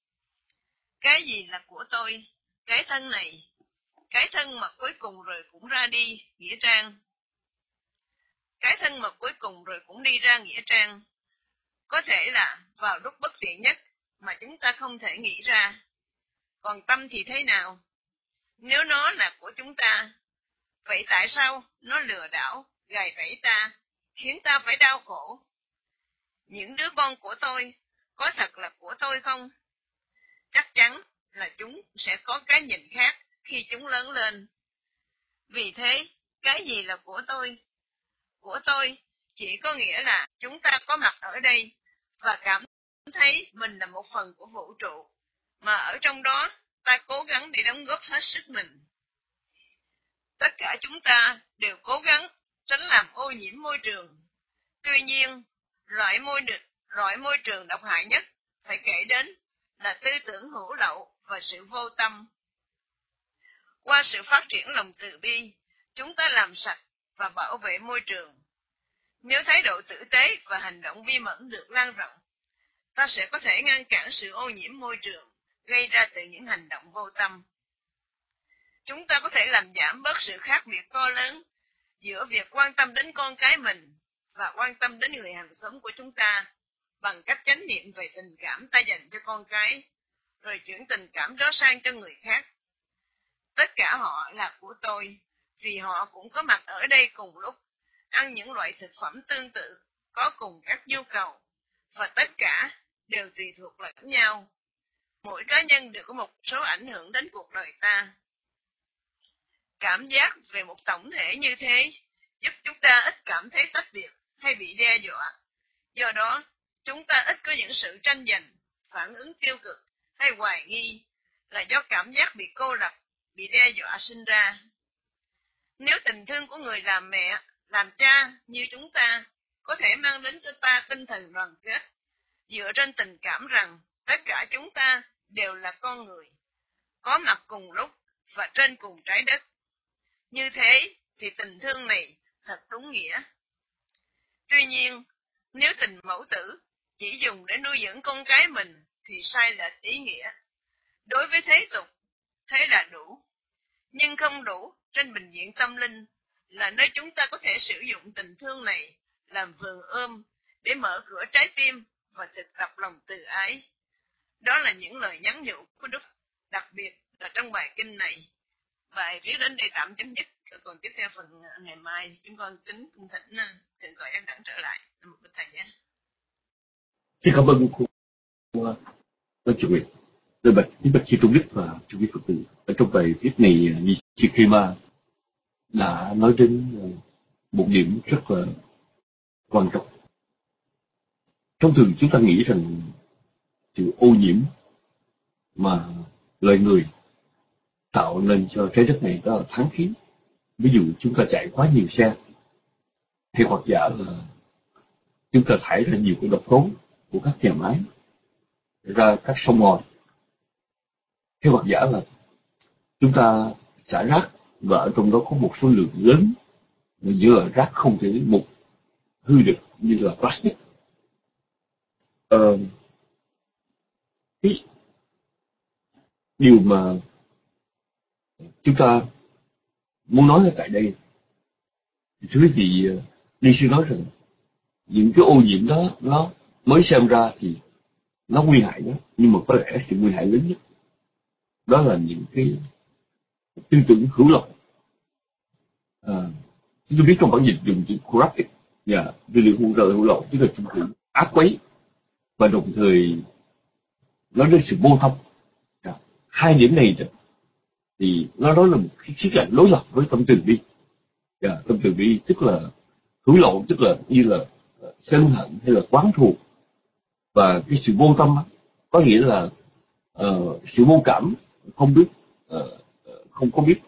Speaker 4: Cái gì là của tôi? Cái thân này, cái thân mà cuối cùng rồi cũng ra đi, nghĩa trang. Cái thân mà cuối cùng rồi cũng đi ra nghĩa trang. Có thể là vào lúc bất tiện nhất mà chúng ta không thể nghĩ ra. Còn tâm thì thế nào? Nếu nó là của chúng ta, vậy tại sao nó lừa đảo, gài bẫy ta, khiến ta phải đau khổ? Những đứa con của tôi có thật là của tôi không? chắc chắn là chúng sẽ có cái nhìn khác khi chúng lớn lên. Vì thế, cái gì là của tôi? Của tôi chỉ có nghĩa là chúng ta có mặt ở đây và cảm thấy mình là một phần của vũ trụ, mà ở trong đó ta cố gắng để đóng góp hết sức mình. Tất cả chúng ta đều cố gắng tránh làm ô nhiễm môi trường. Tuy nhiên, loại môi trường độc hại nhất phải kể đến là tư tưởng hữu lậu và sự vô tâm. Qua sự phát triển lòng từ bi, chúng ta làm sạch và bảo vệ môi trường. Nếu thái độ tử tế và hành động vi mẫn được lan rộng, ta sẽ có thể ngăn cản sự ô nhiễm môi trường gây ra từ những hành động vô tâm. Chúng ta có thể làm giảm bớt sự khác biệt to lớn giữa việc quan tâm đến con cái mình và quan tâm đến người hàng xóm của chúng ta bằng cách chánh niệm về tình cảm ta dành cho con cái, rồi chuyển tình cảm đó sang cho người khác. Tất cả họ là của tôi, vì họ cũng có mặt ở đây cùng lúc, ăn những loại thực phẩm tương tự, có cùng các nhu cầu, và tất cả đều tùy thuộc lẫn nhau. Mỗi cá nhân đều có một số ảnh hưởng đến cuộc đời ta. Cảm giác về một tổng thể như thế giúp chúng ta ít cảm thấy tách biệt hay bị đe dọa. Do đó, chúng ta ít có những sự tranh giành, phản ứng tiêu cực hay hoài nghi là do cảm giác bị cô lập, bị đe dọa sinh ra. Nếu tình thương của người làm mẹ, làm cha như chúng ta có thể mang đến cho ta tinh thần đoàn kết, dựa trên tình cảm rằng tất cả chúng ta đều là con người, có mặt cùng lúc và trên cùng trái đất. Như thế thì tình thương này thật đúng nghĩa. Tuy nhiên, nếu tình mẫu tử chỉ dùng để nuôi dưỡng con cái mình thì sai lệch ý nghĩa. Đối với thế tục, thế là đủ. Nhưng không đủ trên bình diện tâm linh, là nơi chúng ta có thể sử dụng tình thương này làm vườn ươm để mở cửa trái tim và thực tập lòng từ ái. Đó là những lời nhắn nhủ của Đức, đặc biệt là trong bài kinh này. Bài viết đến đây tạm chấm dứt. Còn tiếp theo phần ngày mai chúng con kính cung thỉnh thượng gọi em Đẳng trở lại. Một bậc thầy nhé.
Speaker 1: Xin cảm ơn cô chủ nhiệm. Tôi bạch sư Trung Đức và chủ quý Phật tử ở trong bài viết này, Nishikima đã nói đến một điểm rất là quan trọng. Thông thường chúng ta nghĩ rằng sự ô nhiễm mà loài người tạo nên cho trái đất này đó là thán khí. Ví dụ chúng ta chạy quá nhiều xe, hay hoặc giả là chúng ta thải ra nhiều cái độc tố của các nhà máy ra các sông ngòi, hay hoặc giả là chúng ta xả rác và ở trong đó có một số lượng lớn những loại rác không thể mục hư được như là plastic. Cái điều mà chúng ta muốn nói ở tại đây, thưa quý vị, Ni sư nói rằng những cái ô nhiễm đó nó mới xem ra thì nó nguy hại đó, nhưng mà có lẽ sự nguy hại lớn nhất đó là những cái tư tưởng hữu lậu. Tôi biết trong bản dịch dùng chữ corrupted, tư tưởng hữu lậu tức là tư tưởng ác quấy, và đồng thời nói đến sự vô thông. Hai điểm này thì nó nói là một cái khía cạnh đối lập với tâm từ bi. Tâm từ bi tức là hữu lậu, tức là như là sân hận hay là quán thù, và cái sự vô tâm có nghĩa là sự vô cảm, không biết không có biết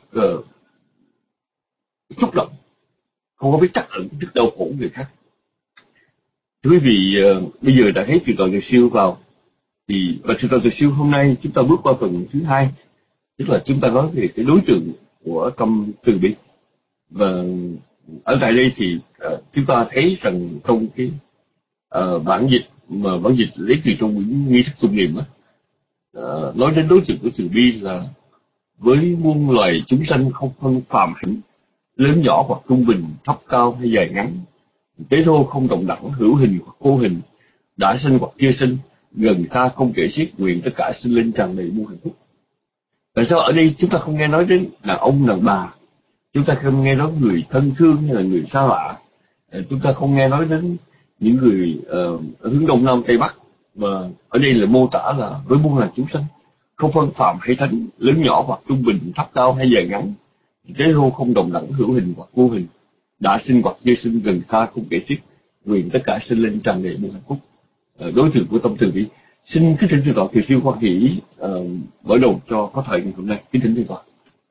Speaker 1: xúc động, không có biết trắc ẩn trước đau khổ người khác. Thưa quý vị, bây giờ đã thấy từ tòa Từ Siêu vào thì và từ tòa Từ Siêu hôm nay chúng ta bước qua phần thứ hai, tức là chúng ta nói về cái đối tượng của tâm từ bi. Và ở tại đây thì chúng ta thấy rằng trong cái bản dịch lấy từ trong quyển nghi thức tụng niệm nói đến đối tượng của từ bi là với muôn loài chúng sanh không phân phàm hạnh, lớn nhỏ hoặc trung bình, thấp cao hay dài ngắn, tế thô không đồng đẳng, hữu hình hoặc vô hình, đã sinh hoặc chưa sinh, gần xa không kể xiết, nguyện tất cả sinh linh tràn đầy muôn hạnh phúc. Tại sao ở đây chúng ta không nghe nói đến đàn ông đàn bà, chúng ta không nghe nói người thân thương hay là người xa lạ, chúng ta không nghe nói đến những người hướng đông nam tây bắc, mà ở đây là mô tả là với muôn loài chúng sanh. không phân phàm hay thánh, lớn nhỏ hoặc trung bình, thấp cao hay dài ngắn, thế hô không đồng đẳng, hữu hình hoặc vô hình, đã sinh hoặc chưa sinh, gần xa không kể xiết, nguyện tất cả sinh lên tràn đầy muôn hạnh phúc. Đối tượng của tâm từ bi. Xin kính thỉnh thượng tọa Kiều Siêu Hoa Hỷ mở đầu cho có thời ngày hôm nay. Kính thỉnh thượng tọa.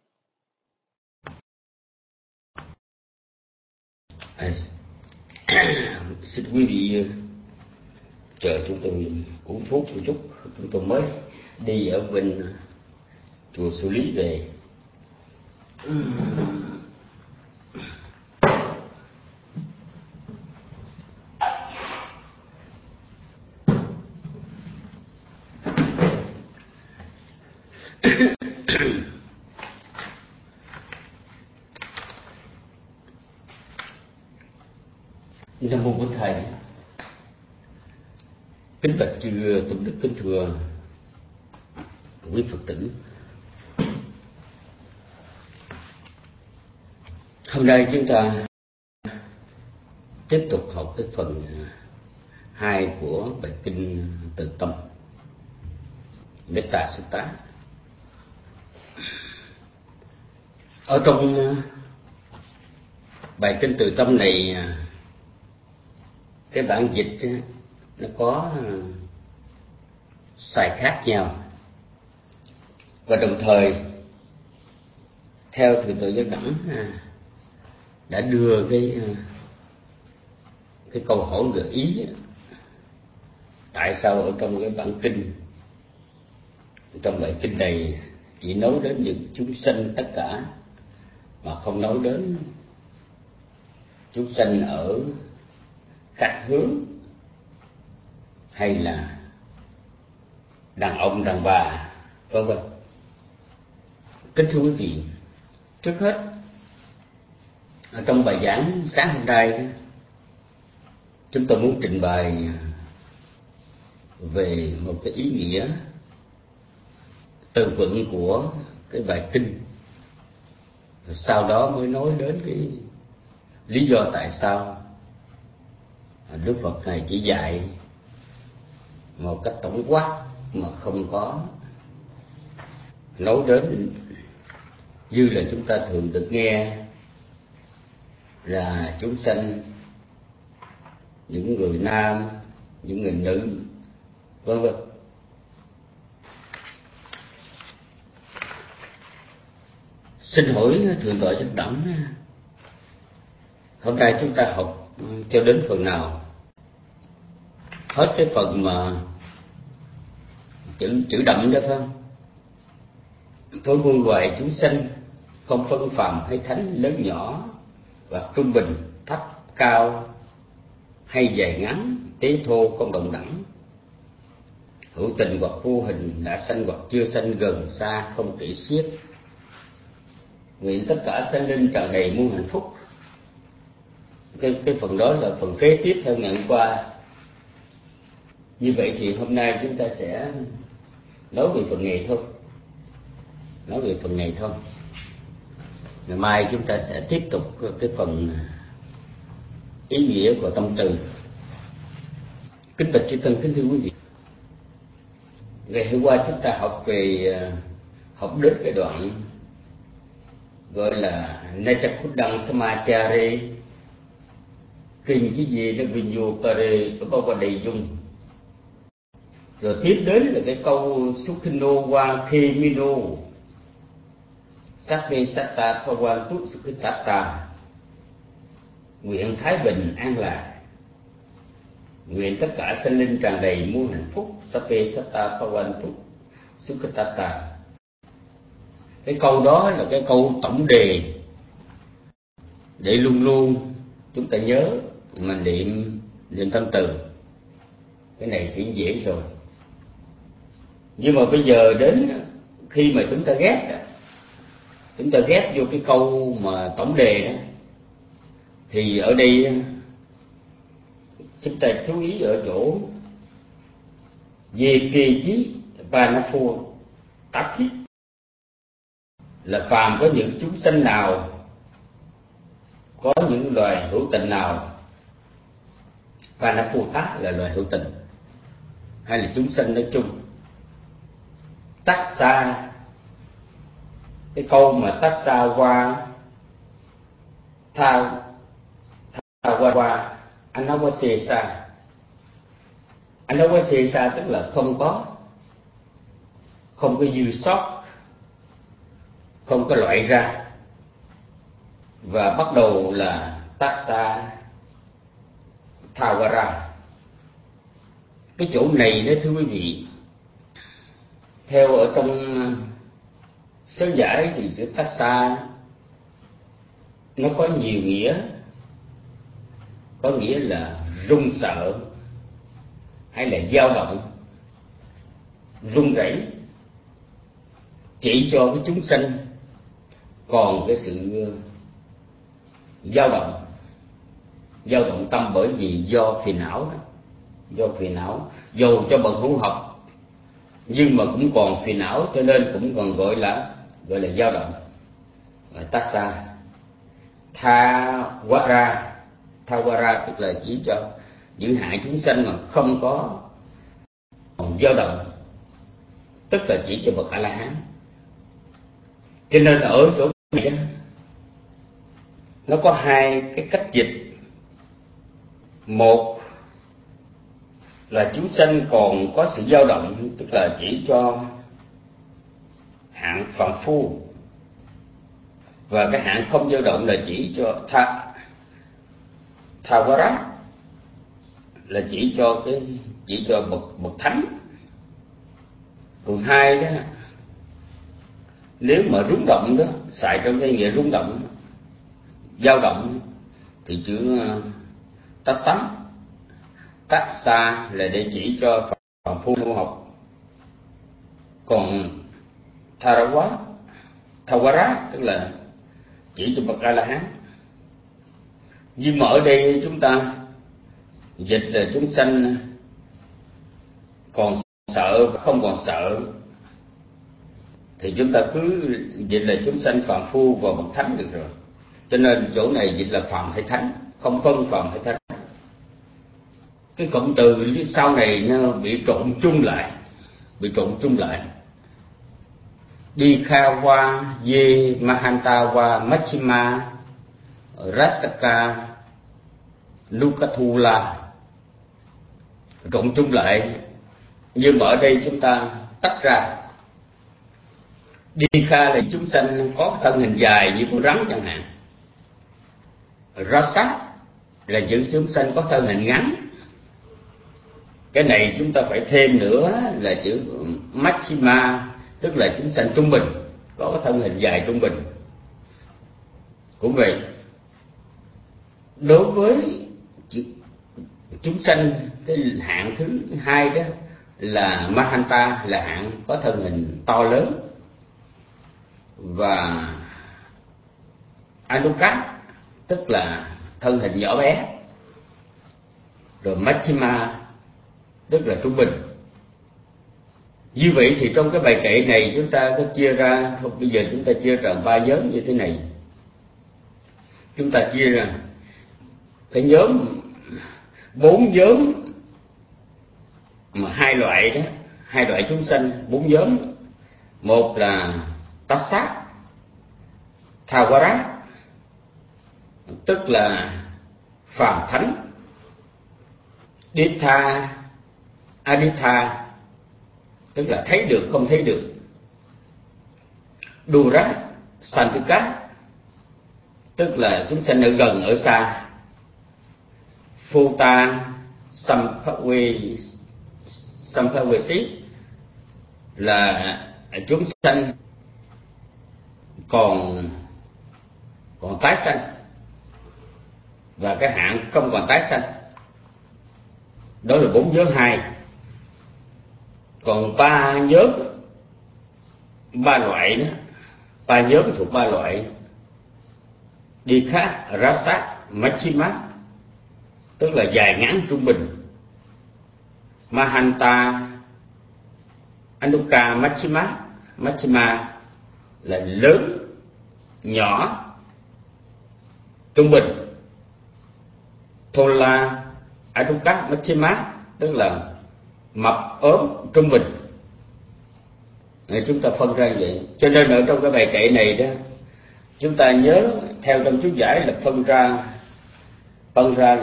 Speaker 5: Xin quý vị chờ chúng tôi uống thuốc một chút, chúng tôi mới đi ở bên chùa Xử Lý về. Nam mô Bổn Thầy. Kính bạch chư tôn đức, kính thưa quý Phật tử. Hôm nay chúng ta tiếp tục học cái phần 2 của bài kinh Từ Tâm Metta Sutta. Ở trong bài kinh Từ Tâm này, cái bản dịch nó có sai khác nhau, và đồng thời theo Thượng tọa Giác Đẳng đã đưa cái câu hỏi gợi ý tại sao ở trong cái bản kinh, trong bài kinh này chỉ nói đến những chúng sanh tất cả mà không nói đến chúng sanh ở khác hướng, hay là đàn ông đàn bà vân vân. Kính thưa quý vị, trước hết ở trong bài giảng sáng hôm nay, chúng tôi muốn trình bày về một cái ý nghĩa từ vựng của cái bài kinh, sau đó mới nói đến cái lý do tại sao Đức Phật này chỉ dạy một cách tổng quát mà không có nói đến như là chúng ta thường được nghe là chúng sanh những người nam, những người nữ, vân vân. Xin hỏi Thượng tọa Giác Đẳng, hôm nay chúng ta học cho đến phần nào? Hết cái phần mà chữ đậm đó phải không? Với muôn loài chúng sanh không phân phàm hay thánh, lớn nhỏ và trung bình, thấp cao hay dài ngắn, tế thô không đồng đẳng, hữu tình hoặc vô hình, đã sanh hoặc chưa sanh, gần xa không kể xiết, nguyện tất cả sanh linh tràn đầy muôn hạnh phúc. Cái phần đó là phần kế tiếp theo ngày hôm qua. Như vậy thì hôm nay chúng ta sẽ nói về phần này thôi. Ngày mai chúng ta sẽ tiếp tục cái phần ý nghĩa của tâm từ. Kính bạch chư tăng, kính thưa quý vị, ngày hôm qua chúng ta học đến cái đoạn gọi là Nechakuddang Samachare Kinh Chí Gì Nó Vinyo Pare Ở Đầy Dung. Rồi tiếp đến là cái câu Sukhino Wa Khemino Sattve Satta Phawantu Sukhittata, nguyện thái bình an lạc, nguyện tất cả sanh linh tràn đầy muôn hạnh phúc. Sattve Satta Phawantu Sukhittata. Cái câu đó là cái câu tổng đề để luôn luôn chúng ta nhớ mà niệm tâm từ. Cái này thì dễ rồi. Nhưng mà bây giờ đến khi mà chúng ta ghép vô cái câu mà tổng đề đó, thì ở đây chúng ta chú ý ở chỗ về kỳ chí Vanapho tác thiết, là phàm có những chúng sanh nào, có những loài hữu tình nào. Vanapho tác là loài hữu tình hay là chúng sanh nói chung. Tassa, cái câu mà tassa qua tha qua anawasesa. Anawasesa tức là không có dư sót, không có loại ra, và bắt đầu là tassa thawara. Cái chỗ này đó thưa quý vị, theo ở trong sớ giải thì chữ tassa nó có nhiều nghĩa. Có nghĩa là run sợ hay là dao động, run rẩy, chỉ cho cái chúng sanh còn cái sự dao động tâm, bởi vì do phiền não đó. Do phiền não, dù cho bậc hữu học nhưng mà cũng còn phiền não, cho nên cũng còn gọi là dao động. Tassa thawara tức là chỉ cho những hại chúng sanh mà không có dao động, tức là chỉ cho bậc A La Hán. Cho nên ở chỗ này nó có hai cái cách dịch. Một là chúng sanh còn có sự dao động, tức là chỉ cho hạng phàm phu, và cái hạng không dao động là chỉ cho thawara, là chỉ cho bậc thánh. Còn hai đó, nếu mà rung động đó, xài trong cái nghĩa rung động, dao động, thì chữ tassa là để chỉ cho phàm phu học. Còn thawara tức là chỉ cho bậc A La Hán. Nhưng mà ở đây chúng ta dịch là chúng sanh còn sợ và không còn sợ, thì chúng ta cứ dịch là chúng sanh phàm phu và bậc thánh được rồi. Cho nên chỗ này dịch là phàm hay thánh, không phân phàm hay thánh. Cái cụm từ sau này nó bị trộn chung lại. Dikhawa ye Mahantawa Machima Rasaka Nukathula, trộn chung lại. Nhưng mà ở đây chúng ta tách ra. Dikha là chúng sanh có thân hình dài như con rắn chẳng hạn. Rasa là những chúng sanh có thân hình ngắn. Cái này chúng ta phải thêm nữa là chữ Machima, tức là chúng sanh trung bình, có cái thân hình dài trung bình. Cũng vậy, đối với chúng sanh cái hạng thứ hai đó là Mahanta, là hạng có thân hình to lớn, và Anuka tức là thân hình nhỏ bé, rồi Machima tức là trung bình. Như vậy thì trong cái bài kệ này chúng ta có chia ra, bây giờ chúng ta chia ra 3 nhóm như thế này. Chúng ta chia ra cái nhóm 4 nhóm mà hai loại chúng sanh, 4 nhóm. Một là Tassa Thawara, tức là phàm thánh. Ditha Aditha, tức là thấy được không thấy được. Dura Santika, tức là chúng sanh ở gần ở xa. Phuta Sampavesi là chúng sanh còn tái sanh, và cái hạng không còn tái sanh. Đó là 4 nhóm 2. Còn 3 loại đó, 3 nhóm thuộc 3 loại. Dikha Rasa Machima, tức là dài ngắn trung bình. Mahanta Anuka Machima là lớn nhỏ trung bình. Thola Anuka Machima tức là mập ốm trung bình. Chúng ta phân ra vậy. Cho nên ở trong cái bài kệ này đó, chúng ta nhớ theo trong chú giải là phân ra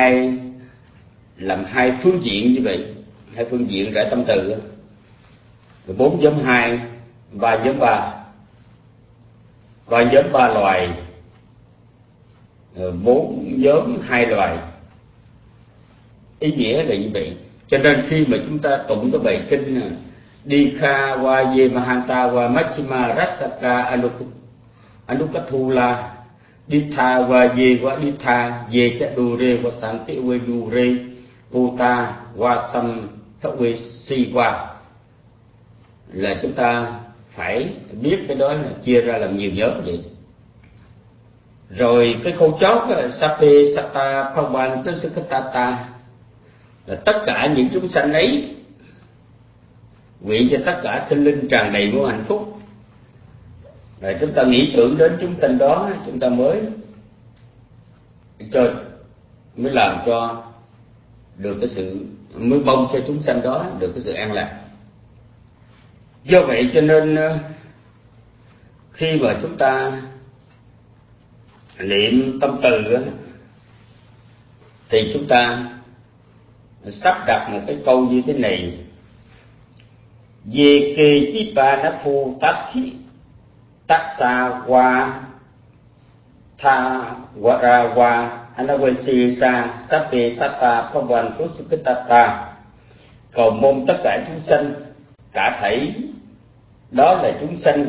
Speaker 5: làm hai phương diện như vậy, hai phương diện rải tâm từ, 4 nhóm 2, 3 nhóm 3, 3 nhóm 3 loài, 4 nhóm 2 loài. Ý nghĩa là như vậy. Cho nên khi mà chúng ta tụng cái bài kinh Dikha Vaye Mahanta và Machima Rasaka Anukathula Ditha Vaye và Ditha Ye Chadure và Santi Vedure Puta Vasam Thwe Siva, là chúng ta phải biết cái đó là chia ra làm nhiều nhóm vậy. Rồi cái câu chót Sape Sata Pavan Tasukatata là tất cả những chúng sanh ấy, nguyện cho tất cả sinh linh tràn đầy muôn hạnh phúc. Rồi chúng ta nghĩ tưởng đến chúng sanh đó, chúng ta mới làm cho được cái sự, mới mong cho chúng sanh đó được cái sự an lạc. Do vậy cho nên khi mà chúng ta niệm tâm từ thì chúng ta sắp đặt một cái câu như thế này: Ye ke chi pa na phu tathi taksa wa tha wa ra wa anavesisa sape sata pavantu sukitata. Cầu mong tất cả chúng sanh cả thảy, đó là chúng sanh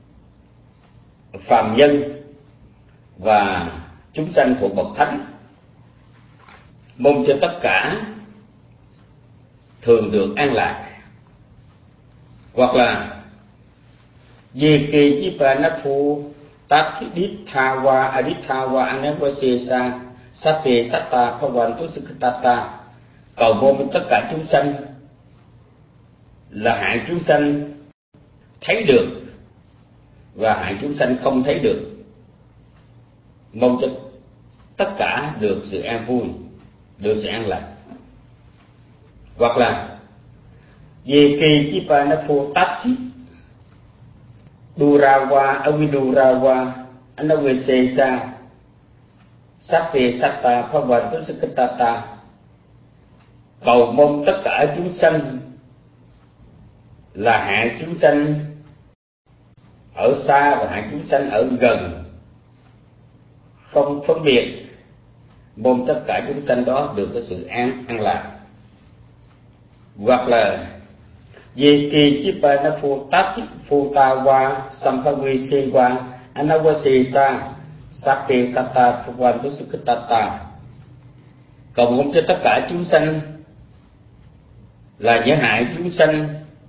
Speaker 5: phàm nhân và chúng sanh thuộc bậc thánh, mong cho tất cả thường được an lạc. Hoặc là Ye ke chi pa na phu tathiditha wa aditha wa anavesisa sape sata pavantu sukitata. Cầu mong tất cả chúng sanh là hạng chúng sanh thấy được và hạng chúng sanh không thấy được, mong cho tất cả được sự an vui, được sự an lạc. Hoặc là Ye ke chi pa na phu tathi durawa avidurawa anavesesa sape sata pavantu sukitata. Cầu mong tất cả chúng sanh là hạng chúng sanh ở xa và hạng chúng sanh ở gần, không phân biệt, mong tất cả chúng sanh đó được cái sự an lạc. Hoặc là Ye ke chi pa na phu tathi phutawa samphavisewa anavasesa sape sata pavantu sukitata. Cầu mong cho tất cả chúng sanh là những hạng chúng sanh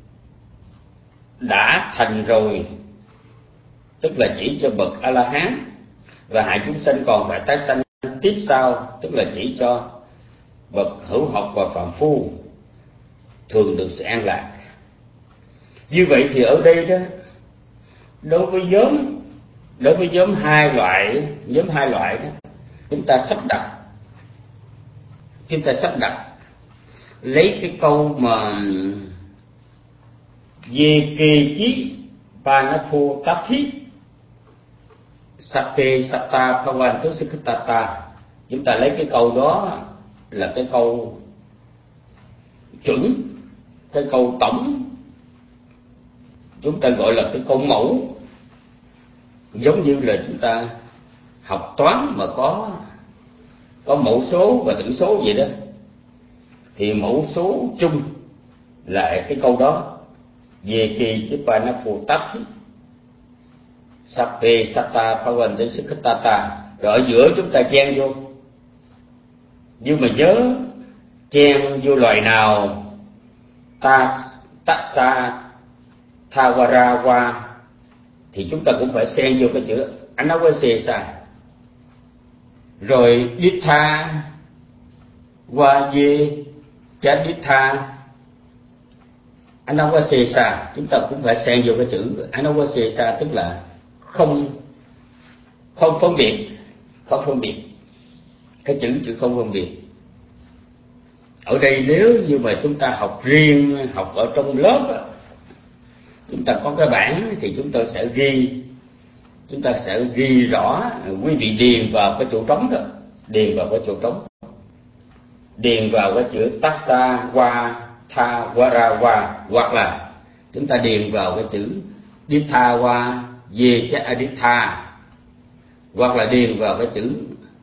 Speaker 5: đã thành rồi, tức là chỉ cho bậc A La Hán, và hạng chúng sanh còn phải tái sanh tiếp sau, tức là chỉ cho bậc hữu học và phàm phu thường được sự an lạc. Như vậy thì ở đây đó, đối với nhóm hai loại đó, chúng ta sắp đặt lấy cái câu mà Ye ke chi pa na phu tathi sape sata pavantu sukitata. Chúng ta lấy cái câu đó là cái câu chuẩn, cái câu tổng, chúng ta gọi là cái câu mẫu. Giống như là chúng ta học toán mà có mẫu số và tử số vậy đó, thì mẫu số chung là cái câu đó: Ye ke chi pa na phu tathi sape sata pavantu sukitata. Rồi ở giữa chúng ta chen vô, nhưng mà nhớ chen vô loài nào, ta sa thawarawa, thì chúng ta cũng phải xen vô cái chữ anavasesa. Rồi ditha vaye chaditha anavasesa, chúng ta cũng phải xen vô cái chữ anavasesa, tức là không phân biệt, cái chữ không phân biệt. Ở đây nếu như mà chúng ta học riêng, học ở trong lớp chúng ta có cái bảng thì chúng ta sẽ ghi rõ, quý vị điền vào cái chỗ trống đó, điền vào cái chỗ trống, điền vào cái chữ tassa wa tha wara wa, hoặc là chúng ta điền vào cái chữ ditha wa ye cha aditha, hoặc là điền vào cái chữ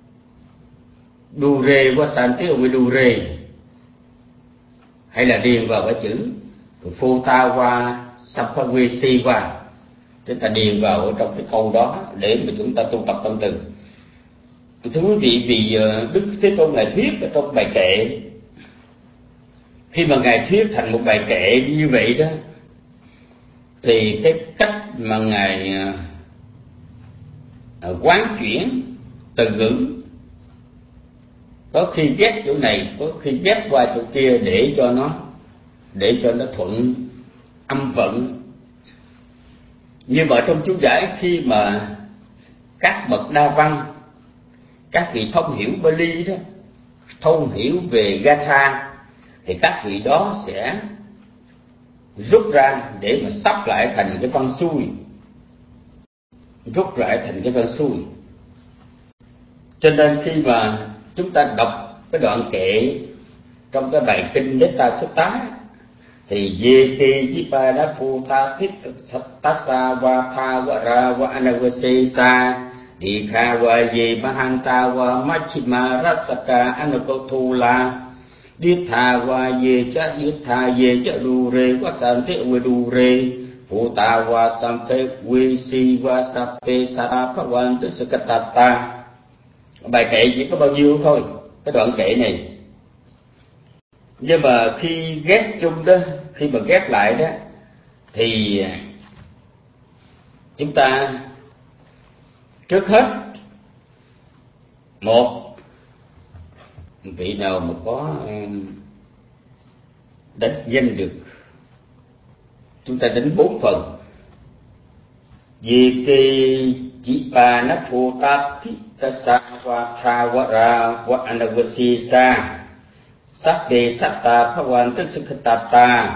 Speaker 5: dure wa santi wa dure, hay là điền vào cái chữ phota wa sampavesi wa. Chúng ta điền vào ở trong cái câu đó để mà chúng ta tu tập tâm từ. Thưa quý vị, vì Đức Thế Tôn ngài thuyết ở trong bài kệ, khi mà ngài thuyết thành một bài kệ như vậy đó, thì cái cách mà ngài quán chuyển từ ngữ, có khi ghét chỗ này, có khi ghét qua chỗ kia để cho nó thuận âm vận. Nhưng mà trong chú giải, khi mà các bậc đa văn, các vị thông hiểu Bali đó, thông hiểu về Gatha, thì các vị đó sẽ rút ra để mà sắp lại thành cái văn xuôi, rút lại thành cái văn xuôi. Cho nên khi mà chúng ta đọc cái đoạn kệ trong cái bài kinh Netta Sutta, thì ye ke jipa da phuta thit tassa wa tha wa ra wa anavasesa dikha wa ye mahanta wa machima rasaka anakotula ditha wa ye cha dure wa sante wa dure phuta wa sampe we si wa sape sara bhavantu sakatata. Bài kệ chỉ có bao nhiêu thôi, cái đoạn kệ này. Nhưng mà khi ghét chung đó, khi mà ghét lại đó, thì chúng ta trước hết, một vị nào mà có đánh danh được, chúng ta đánh 4 phần. Vì kỳ chỉ bà nó phù tạp thích ta sa wa tha wa ra wa anavasisa Sappe satta bhavantu sukhatata.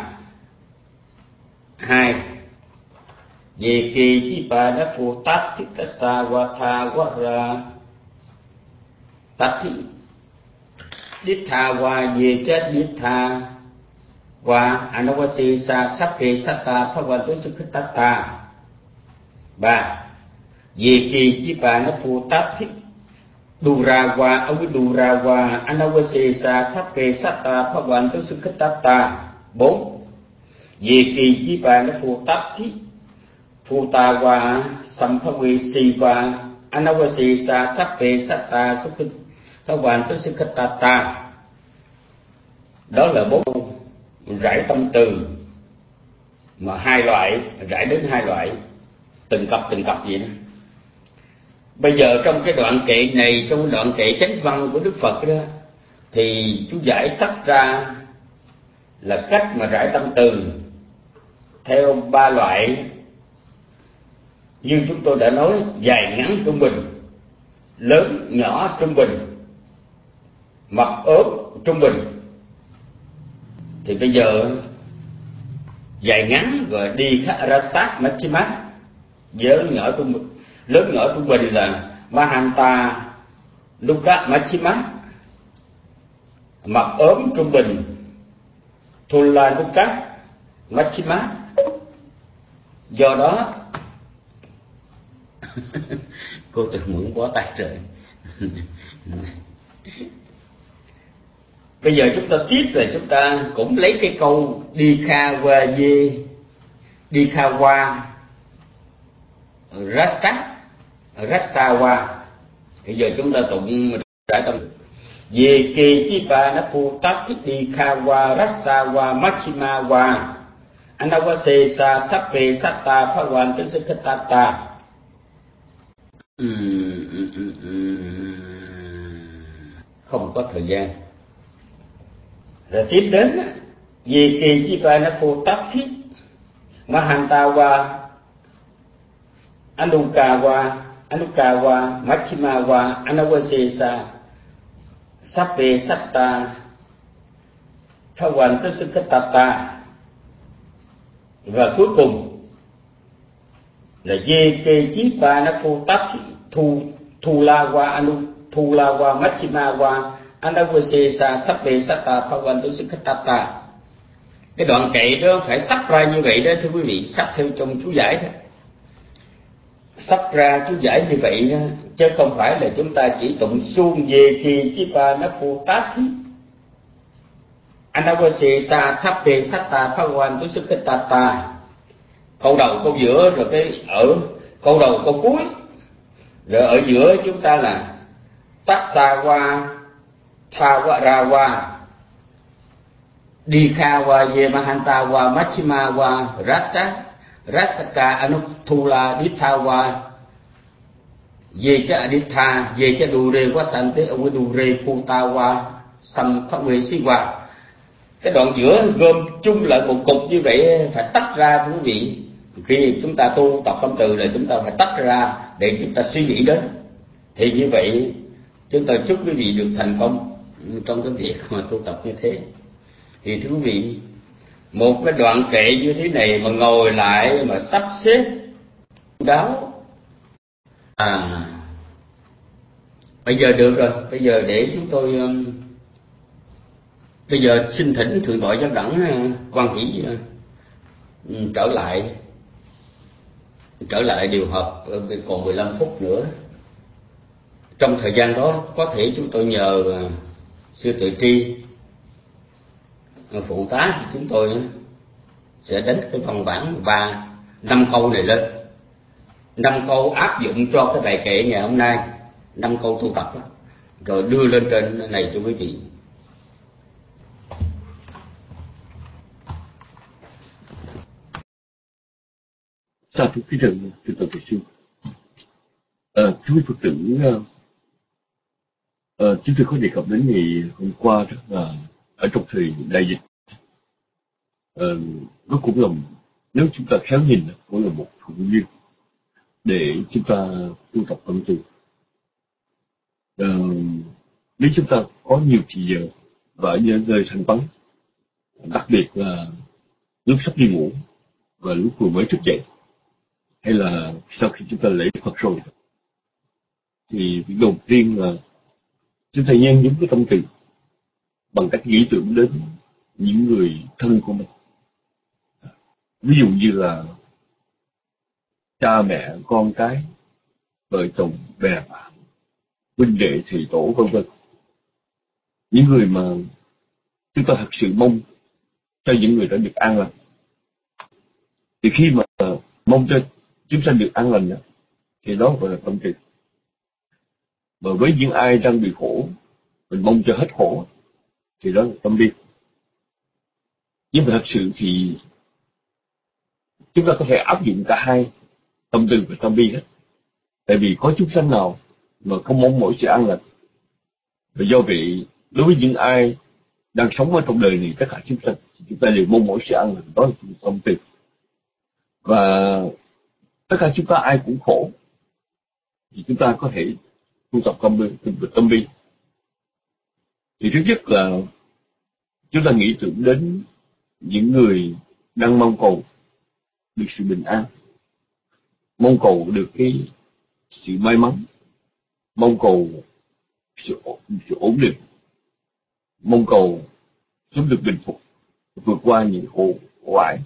Speaker 5: 2. Về kỳ chi bà đã phù tát thích tassa wa tha wa ra tát thị ditha wa ye chết ditha wa anavasisa sappe satta bhavantu sukhatata. 3. Về kỳ chi bà đã phù tát thích Durawa avidurawa anavasesa sappe satta bhavantu sukhatata. 4. Về kỳ chi bà nó phù tát thí phutawa samphavesiva anavasesa sappe satta bhavantu sukhatata. Đó là 4 giải tâm từ, mà 2 loại, giải đến 2 loại, từng cặp vậy đó. Bây giờ trong cái đoạn kệ này, trong đoạn kệ chánh văn của Đức Phật đó, thì chú giải tách ra là cách mà rải tâm từ theo 3 loại. Như chúng tôi đã nói, dài ngắn trung bình, lớn nhỏ trung bình, mập ốm trung bình. Thì bây giờ dài ngắn gọi đi rasat machima, lớn nhỏ trung bình là mahanta luka machima, mập ốm trung bình thula luka machima. Do đó cô tự muốn bó tay rồi. Bây giờ chúng ta tiếp rồi, chúng ta cũng lấy cái câu đi kha qua dê, đi kha qua rasawa. Bây giờ chúng ta tụng giải tâm về kỳ chi bà nó phu tát thích đi kha qua rasawa machima wa anavasesa sappe satta bhavantu sukhatata. Không có thời gian. Rồi tiếp đến về kỳ chi bà nó phu tát thích mahantawa anukawa machimawa anavasesa sappe satta bhavantu sukhatata. Và cuối cùng là Ye Ke Chí Ba Na Phu Tát Thu La Wa Anu Thu La Wa Machima Wa Anavase Sa Sappe Satta Bhavantu Sikhatata. Cái đoạn kệ đó phải sắp ra như vậy đó thưa quý vị, sắp theo trong chú giải thôi, sắp ra chú giải như vậy đó, chứ không phải là chúng ta chỉ tụng Sun Ye Ke Chí Ba Na Phu Tát Anavase Sa Sappe Satta Bhavantu Sikhatata. Câu đầu câu giữa rồi cái ở câu đầu câu cuối, rồi ở giữa chúng ta là Tatsawa Thawarawa Dikhawa Yemahantawa Machimawa Rasaka Anuthula Dithawa Yecha Aditha Yecha Dure Wasante Awidure Putawa Samphavesiwa. Cái đoạn giữa gom chung lại một cục như vậy phải tách ra thưa quý vị. Khi chúng ta tu tập tâm từ là chúng ta phải tách ra để chúng ta suy nghĩ đến. Thì như vậy chúng ta chúc quý vị được thành công trong cái việc mà tu tập như thế. Thì thưa quý vị, một cái đoạn kệ như thế này mà ngồi lại mà sắp xếp đáo, bây giờ được rồi. Bây giờ để chúng tôi bây giờ xin thỉnh Thượng tọa Giác Đẳng Quan Hỷ trở lại điều hợp còn 15 phút nữa. Trong thời gian đó có thể chúng tôi nhờ sư Tuệ Tri phụ tá thì chúng tôi sẽ đánh cái văn bản 5 câu này lên, 5 câu áp dụng cho cái bài kệ ngày hôm nay, 5 câu tu tập đó, rồi đưa lên trên này cho quý vị.
Speaker 1: Sa thú quý trần từ tận Việt Sư. Thưa quý Phật tử, chúng tôi có đề cập đến ngày hôm qua đó là ở trong thời đại dịch, nó cũng là, nếu chúng ta khéo nhìn, cũng là một thuận duyên để chúng ta tu tập tâm từ. Nếu chúng ta có nhiều thì giờ và ở những nơi thanh vắng, đặc biệt là lúc sắp đi ngủ và lúc vừa mới thức dậy, hay là sau khi chúng ta lễ Phật rồi, thì việc đầu tiên là chúng ta nhân giống cái tâm từ bằng cách nghĩ tưởng đến những người thân của mình. Ví dụ như là cha mẹ, con cái, vợ chồng, bè bạn, huynh đệ, thầy tổ, vân vân. Những người mà chúng ta thật sự mong cho những người đã được an lành. Thì khi mà mong cho chúng ta được an lành thì đó gọi là tâm từ. Mà với những ai đang bị khổ, mình mong cho hết khổ thì đó là tâm bi. Nhưng mà thật sự thì chúng ta có thể áp dụng cả hai, tâm từ và tâm bi hết. Tại vì có chúng sanh nào mà không mong mỏi sự an lành. Và do vậy, đối với những ai đang sống ở trong đời này, tất cả chúng sanh, chúng ta đều mong mỏi sự an lành, đó là tâm từ. Và tất cả chúng ta ai cũng khổ, thì chúng ta có thể tu tập tâm bi. Thì thứ nhất là chúng ta nghĩ tưởng đến những người đang mong cầu được sự bình an, mong cầu được cái sự may mắn, mong cầu sự ổn định, mong cầu sống được bình phục, vượt qua những khổ ải.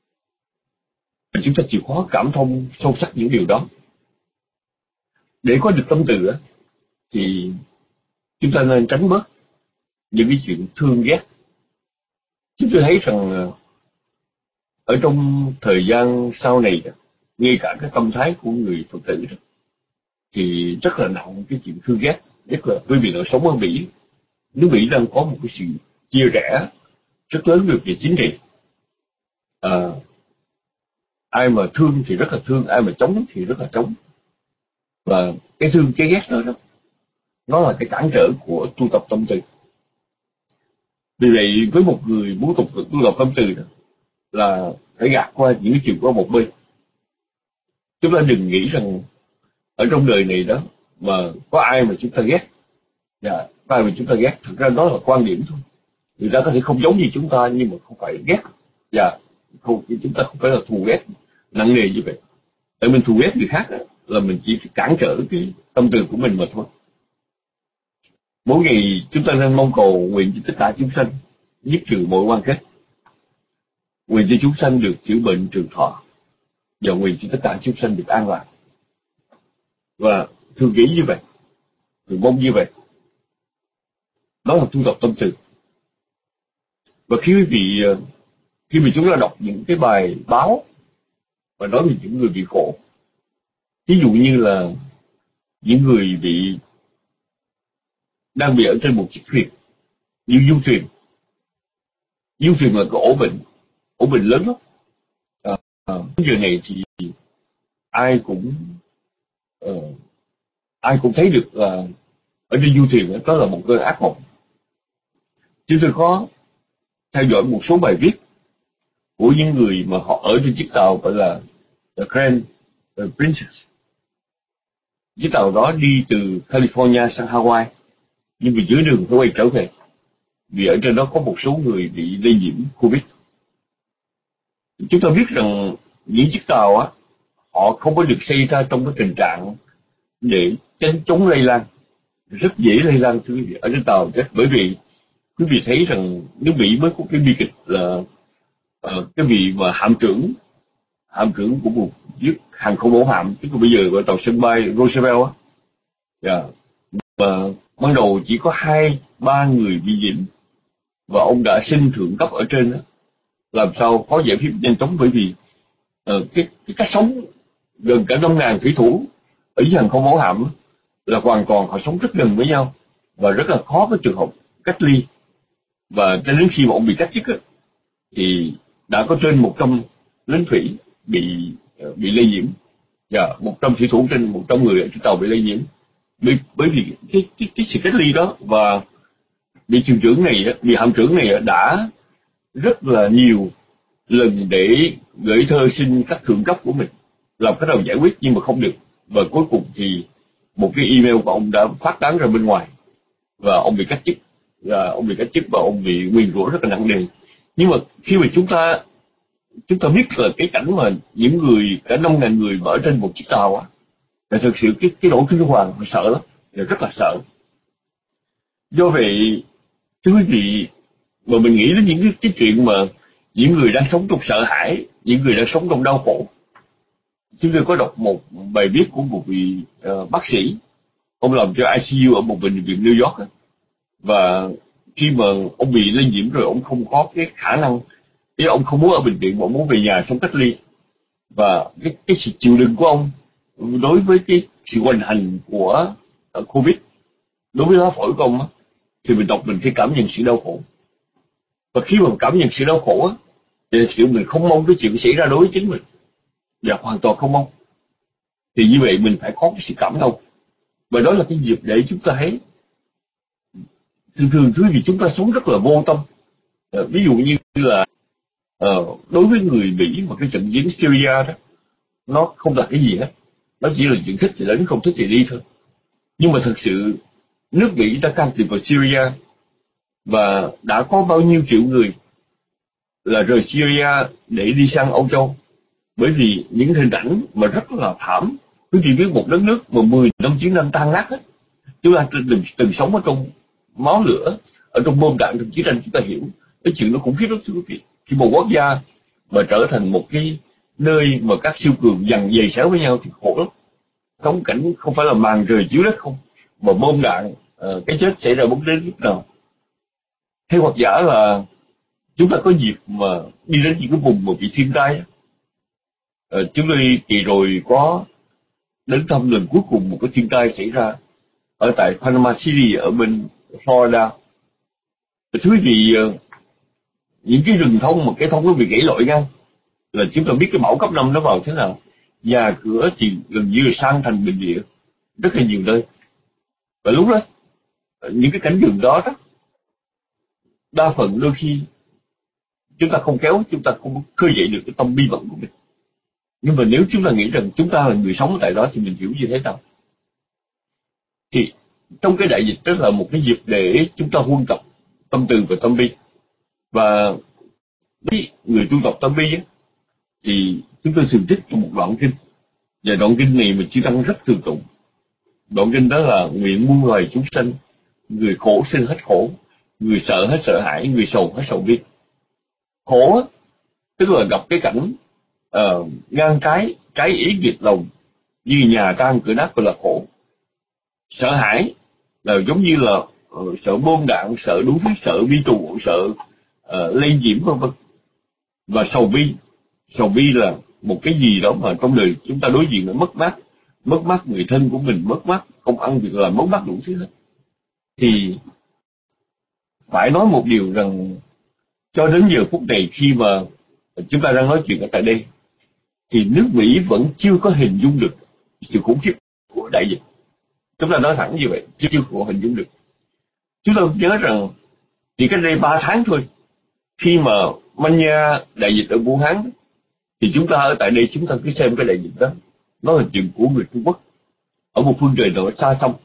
Speaker 1: Chúng ta chịu khó cảm thông sâu sắc những điều đó. Để có được tâm từ thì chúng ta nên tránh bớt những cái chuyện thương ghét. Chúng tôi thấy rằng ở trong thời gian sau này, ngay cả cái tâm thái của người Phật tử đó, thì rất là nặng cái chuyện thương ghét. Nhất là quý vị đang sống ở Mỹ, nước Mỹ đang có một cái sự chia rẽ rất lớn về chính trị. Ai mà thương thì rất là thương, ai mà chống thì rất là chống. Và cái thương cái ghét đó nó là cái cản trở của tu tập tâm từ. Vì vậy với một người muốn tu tập tâm từ đó, là phải gạt qua những chuyện qua một bên. Chúng ta đừng nghĩ rằng ở trong đời này đó mà có ai mà chúng ta ghét, ai mà chúng ta ghét. Thật ra đó là quan điểm thôi. Người ta có thể không giống như chúng ta nhưng mà không phải ghét, và chúng ta không phải là thù ghét nặng nề như vậy. Tại mình thù ghét người khác đó, là mình chỉ cản trở cái tâm từ của mình mà thôi. Mỗi ngày chúng ta nên mong cầu nguyện cho tất cả chúng sanh dứt trừ mọi oan kết, nguyện cho chúng sanh được chữa bệnh trường thọ, và nguyện cho tất cả chúng sanh được an lạc. Và thường nghĩ như vậy, thường mong như vậy, đó là tu tập tâm từ. Và khi mà chúng ta đọc những cái bài báo và nói về những người bị khổ, ví dụ như là những người đang bị ở trên một chiếc thuyền như du thuyền. Du thuyền là cái ổ bệnh lớn lắm. Giờ này thì ai cũng thấy được là ở trên du thuyền đó là một cơn ác mộng. Chúng tôi có theo dõi một số bài viết của những người mà họ ở trên chiếc tàu gọi là The Grand Princess. Chiếc tàu đó đi từ California sang Hawaii, nhưng vì dưới đường phải quay trở về, vì ở trên đó có một số người bị lây nhiễm Covid. Chúng ta biết rằng những chiếc tàu họ không có được xây ra trong cái tình trạng để chống lây lan, rất dễ lây lan thưa quý vị ở trên tàu chết. Bởi vì quý vị thấy rằng nước Mỹ mới có cái bi kịch là cái vị mà hạm trưởng của một chiếc hàng không mẫu hạm, tức là bây giờ gọi tàu sân bay Roosevelt và ban đầu chỉ có 2-3 người bị nhiễm, và ông đã xin thượng cấp ở trên làm sao có giải pháp nhanh chóng. Bởi vì cái cách sống gần cả 5.000 thủy thủ ở dưới hàng không mẫu hạm là hoàn toàn họ sống rất gần với nhau, và rất là khó có trường hợp cách ly. Và cho đến khi mà ông bị cách chức thì đã có trên 100 lính thủy bị lây nhiễm, và 100 thủy thủ trên 100 người ở trên tàu bị lây nhiễm. Bởi vì cái sự cách ly đó, và vị hạm trưởng này đã rất là nhiều lần để gửi thơ xin các thượng cấp của mình làm cách nào giải quyết, nhưng mà không được. Và cuối cùng thì một cái email của ông đã phát tán ra bên ngoài, và ông bị cách chức, và ông bị nguyền rủa rất là nặng nề. Nhưng mà khi mà chúng ta biết là cái cảnh mà những người cả 5.000 người mà ở trên một chiếc tàu là thực sự cái nỗi kinh hoàng, họ sợ lắm, là rất là sợ. Do vậy thưa quý vị, mà mình nghĩ đến những cái chuyện mà những người đang sống trong sợ hãi, những người đang sống trong đau khổ. Chúng tôi có đọc một bài viết của một vị bác sĩ, ông làm cho ICU ở một bệnh viện New York và khi mà ông bị lây nhiễm rồi, ông không có cái khả năng, ý ông không muốn ở bệnh viện mà ông muốn về nhà sống cách ly. Và cái sự chịu đựng của ông đối với cái sự hoành hành của Covid, đối với lá phổi của ông thì mình đọc mình sẽ cảm nhận sự đau khổ. Và khi mà cảm nhận sự đau khổ thì thực sự mình không mong cái chuyện xảy ra đối với chính mình, và hoàn toàn không mong. Thì như vậy mình phải có cái sự cảm thông, và đó là cái dịp để chúng ta thấy thường thứ vì chúng ta sống rất là vô tâm. Ví dụ như là đối với người Mỹ mà cái trận chiến Syria đó, nó không là cái gì hết, nó chỉ là chuyện thích thì đến, không thích thì đi thôi. Nhưng mà thật sự nước Mỹ đã can thiệp vào Syria, và đã có bao nhiêu triệu người là rời Syria để đi sang Âu Châu, bởi vì những hình ảnh mà rất là thảm. Quý vị biết một đất nước mà 10 năm chiến tranh tan nát hết, chúng ta từng sống ở trong máu lửa, ở trong bom đạn, trong chiến tranh, chúng ta hiểu cái chuyện nó khủng khiếp lắm thưa quý vị. Khi một quốc gia mà trở thành một cái nơi mà các siêu cường dằn dày xéo với nhau thì khổ lắm. Không cảnh không phải là màn trời chiếu đất không, mà bom đạn, cái chết xảy ra bất đến lúc nào. Hay hoặc giả là chúng ta có dịp mà đi đến những cái vùng mà bị thiên tai. Chúng tôi kỳ rồi có đến thăm lần cuối cùng một cái thiên tai xảy ra ở tại Panama City ở bên Florida. Thưa quý vị, những cái rừng thông mà cái thông nó bị gãy lội ngang là chúng ta biết cái bão cấp 5 nó vào thế nào. Nhà cửa thì gần như là san thành bình địa rất là nhiều nơi. Và lúc đó những cái cảnh rừng đó đa phần đôi khi chúng ta không khéo, chúng ta không khơi dậy được cái tâm bi mẫn của mình. Nhưng mà nếu chúng ta nghĩ rằng chúng ta là người sống tại đó thì mình hiểu như thế nào? Thì trong cái đại dịch đó là một cái dịp để chúng ta huân tập tâm từ và tâm bi. Và với người tu tập tâm bi thì chúng tôi thường trích trong một đoạn kinh Và đoạn kinh này mà chư Tăng rất thường tụng. Đoạn kinh đó là nguyện muôn loài chúng sanh, người khổ sinh hết khổ, người sợ hết sợ hãi, người sầu hết sầu bi. Khổ tức là gặp cái cảnh ngang trái ý nghịch lòng, như nhà tan cửa nát, gọi là khổ. Sợ hãi là giống như là sợ bom đạn, sợ đủ thứ, sợ vi trù, sợ lây nhiễm vân vân. Và sầu bi là một cái gì đó mà trong đời chúng ta đối diện với mất mát người thân của mình, mất mát công ăn việc làm, mất mát đủ thứ hết. Thì phải nói một điều rằng cho đến giờ phút này, khi mà chúng ta đang nói chuyện ở tại đây, thì nước Mỹ vẫn chưa có hình dung được sự khủng khiếp của đại dịch. Chúng ta nói thẳng như vậy, chưa có hình dung được. Chúng ta nhớ rằng chỉ cách đây 3 tháng thôi, khi mà mania đại dịch ở Vũ Hán, thì chúng ta ở tại đây chúng ta cứ xem cái đại dịch đó, nó là chuyện của người Trung Quốc ở một phương trời nào xa xăm.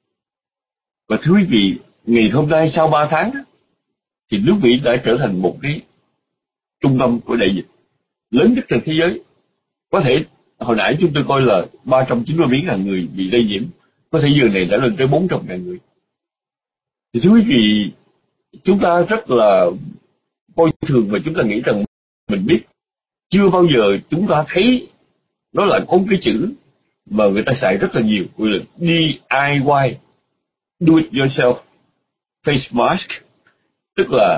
Speaker 1: Và thưa quý vị, ngày hôm nay sau 3 tháng đó, thì nước Mỹ đã trở thành một cái trung tâm của đại dịch lớn nhất trên thế giới. Có thể hồi nãy chúng tôi coi là 390.000 người bị lây nhiễm, có thể giờ này đã lên tới 400.000 người. Thì thưa quý vị, chúng ta rất là coi thường và chúng ta nghĩ rằng mình biết. Chưa bao giờ chúng ta thấy nó lại có một cái chữ mà người ta xài rất là nhiều, gọi là DIY, do it yourself face mask. Tức là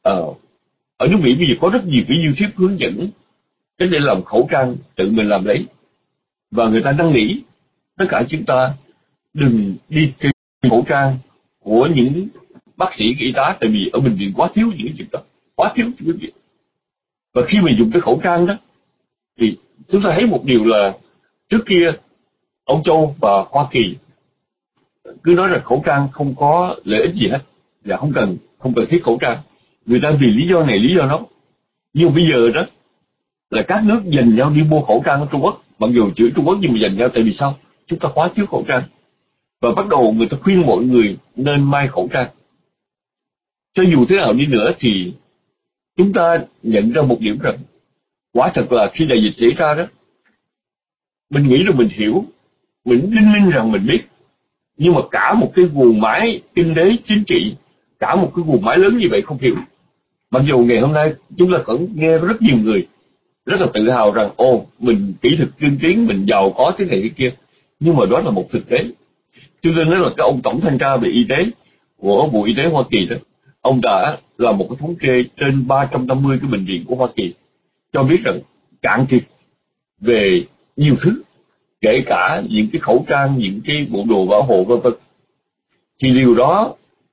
Speaker 1: ở nước Mỹ bây giờ có rất nhiều cái YouTube hướng dẫn cách để làm khẩu trang tự mình làm lấy. Và người ta năn nỉ tất cả chúng ta đừng đi tìm khẩu trang của những bác sĩ, y tá, tại vì ở bệnh viện quá thiếu những chuyện đó, quá thiếu quý vị. Và khi mà dùng cái khẩu trang đó, thì chúng ta thấy một điều là trước kia ông Châu và Hoa Kỳ cứ nói rằng khẩu trang không có lợi ích gì hết và không cần thiết khẩu trang. Người ta vì lý do này lý do đó. Nhưng bây giờ đó là các nước giành nhau đi mua khẩu trang ở Trung Quốc, mặc dù chữ Trung Quốc nhưng mà giành nhau tại vì sao? Chúng ta quá thiếu khẩu trang. Và bắt đầu người ta khuyên mọi người nên may khẩu trang. Cho dù thế nào đi nữa thì chúng ta nhận ra một điểm rằng quả thật là khi đại dịch xảy ra đó, mình nghĩ rằng mình hiểu, mình đinh ninh rằng mình biết, nhưng mà cả một cái guồng máy kinh tế chính trị, cả một cái guồng máy lớn như vậy không hiểu. Mặc dù ngày hôm nay chúng ta vẫn nghe rất nhiều người rất là tự hào rằng mình kỹ thuật tiên tiến, mình giàu có thế này thế kia, nhưng mà đó là một thực tế. Chúng tôi nói là cái ông tổng thanh tra về y tế của Bộ Y tế Hoa Kỳ đó, ông đã làm một cái thống kê trên 350 cái bệnh viện của Hoa Kỳ, cho biết rằng cạn kiệt về nhiều thứ, kể cả những cái khẩu trang, những cái bộ đồ bảo hộ vân vân. Thì điều đó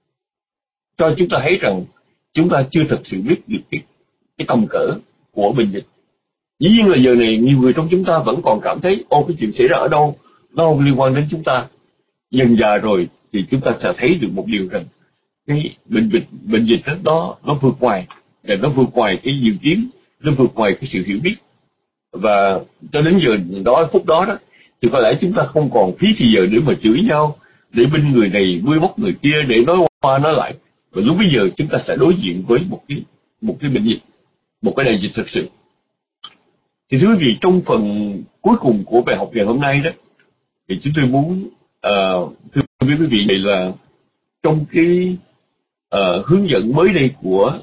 Speaker 1: cho chúng ta thấy rằng chúng ta chưa thực sự biết được cái tầm cỡ của bệnh dịch. Dĩ nhiên là giờ này nhiều người trong chúng ta vẫn còn cảm thấy cái chuyện xảy ra ở đâu nó không liên quan đến chúng ta. Dần dà rồi thì chúng ta sẽ thấy được một điều rằng cái bệnh dịch đó nó vượt ngoài, và nó vượt ngoài cái dự kiến, nó vượt ngoài cái sự hiểu biết. Và cho đến giờ đó, phút đó đó, thì có lẽ chúng ta không còn phí thì giờ để mà chửi nhau, để bên người này vui móc người kia, để nói qua nói lại. Và lúc bây giờ chúng ta sẽ đối diện với một cái bệnh dịch, một cái đại dịch thực sự. Thì thưa quý vị, trong phần cuối cùng của bài học ngày hôm nay đó, thì chúng tôi muốn thưa quý vị này là trong cái hướng dẫn mới đây của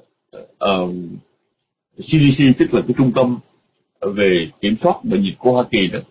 Speaker 1: CDC, tức là cái trung tâm về kiểm soát bệnh dịch của Hoa Kỳ đó,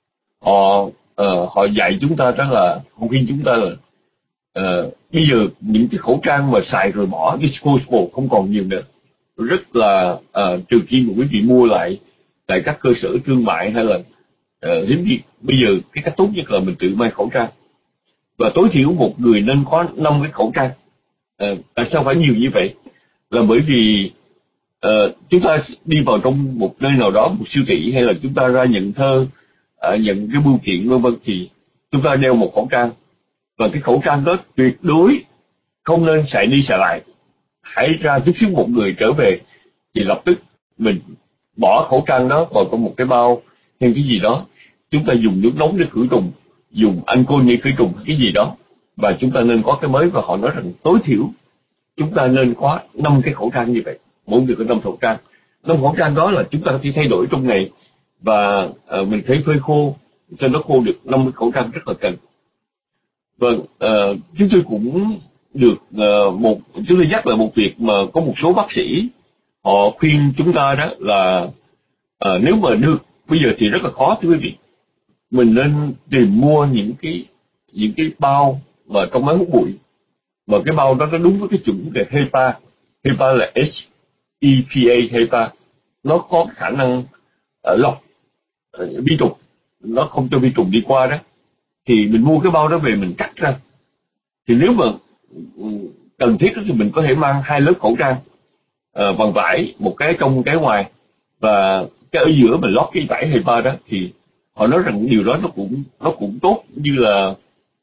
Speaker 1: họ dạy chúng ta đó là, họ khuyên chúng ta là bây giờ những cái khẩu trang mà xài rồi bỏ, disposable không còn nhiều nữa, rất là trừ khi mà quý vị mua lại tại các cơ sở thương mại hay là hiếm khi bây giờ cái cách tốt nhất là mình tự may khẩu trang, và tối thiểu một người nên có 5 cái khẩu trang. Tại sao phải nhiều như vậy? Là bởi vì chúng ta đi vào trong một nơi nào đó, một siêu thị, hay là chúng ta ra nhận thơ, nhận cái bưu kiện vân vân, thì chúng ta đeo một khẩu trang, và cái khẩu trang đó tuyệt đối không nên xài đi xài lại. Hãy ra chút xíu một người trở về thì lập tức mình bỏ khẩu trang đó vào trong một cái bao hay cái gì đó, chúng ta dùng nước nóng để khử trùng, dùng alcohol để khử trùng cái gì đó, và chúng ta nên có cái mới. Và họ nói rằng tối thiểu chúng ta nên có 5 cái khẩu trang như vậy, mỗi người có 5 khẩu trang. 5 khẩu trang đó là chúng ta có thể thay đổi trong ngày, và mình phải phơi khô cho nó khô được 50 khẩu trang rất là cần. Vâng, chúng tôi cũng được chúng tôi nhắc lại một việc mà có một số bác sĩ họ khuyên chúng ta đó là nếu mà được bây giờ thì rất là khó thưa quý vị, mình nên tìm mua những cái bao mà trong máy hút bụi, mà cái bao đó nó đúng với cái chuẩn về HEPA. HEPA là HEPA, HEPA nó có khả năng lọc vi trùng, nó không cho vi trùng đi qua đó. Thì mình mua cái bao đó về mình cắt ra, thì nếu mà cần thiết thì mình có thể mang 2 lớp khẩu trang bằng vải, một cái trong cái ngoài, và cái ở giữa mình lót cái vải HEPA đó. Thì họ nói rằng điều đó nó cũng tốt, như là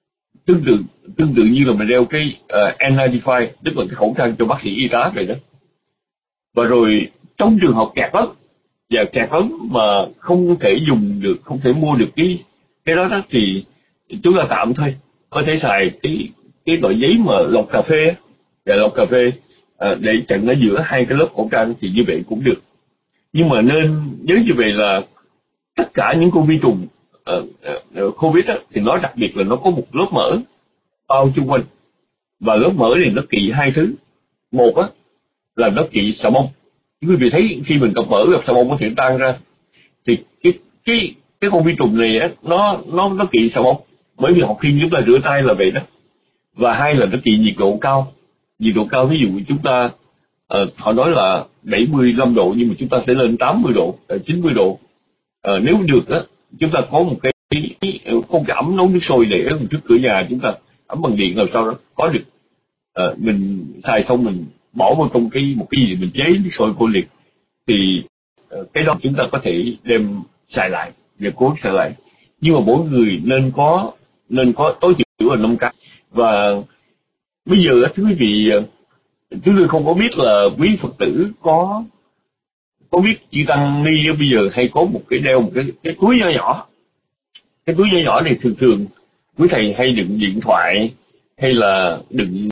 Speaker 1: tương tự như là mình đeo cái N95, tức là cái khẩu trang cho bác sĩ y tá vậy đó. Và rồi trong trường hợp kẹt lắm mà không thể dùng được, không thể mua được cái đó thì chúng ta tạm thôi, có thể xài cái loại giấy mà lọc cà phê, lọc cà phê để chặn ở giữa 2 cái lớp khẩu trang, thì như vậy cũng được. Nhưng mà nên nhớ như vậy là tất cả những con vi trùng COVID thì nó đặc biệt là nó có một lớp mỡ bao chung quanh, và lớp mỡ này nó kỵ 2 thứ. Một là nó kỵ xà bông. Quý vị thấy khi mình gặp mỡ gặp xà bông có thể tan ra, thì cái con vi trùng này nó kỵ xà bông, bởi vì họ khuyên chúng ta rửa tay là vậy đó. Và 2 là nó kỵ nhiệt độ cao. Nhiệt độ cao, ví dụ chúng ta họ nói là 75 độ, nhưng mà chúng ta sẽ lên 80 độ, 90 độ. Nếu được chúng ta có một cái ấm nấu nước sôi để ở trước cửa nhà chúng ta, ấm bằng điện, làm sao đó có được. Mình xài xong mình bỏ vào trong một cái gì mình chế nước sôi cô liệt, thì cái đó chúng ta có thể đem xài lại và cố xài lại. Nhưng mà mỗi người nên có tối thiểu là 5 cái. Và bây giờ thưa quý vị, chúng tôi không có biết là quý Phật tử có biết chư tăng ni bây giờ hay có đeo một cái túi nhỏ nhỏ. Cái túi nhỏ nhỏ này thường thường quý thầy hay đựng điện thoại, hay là đựng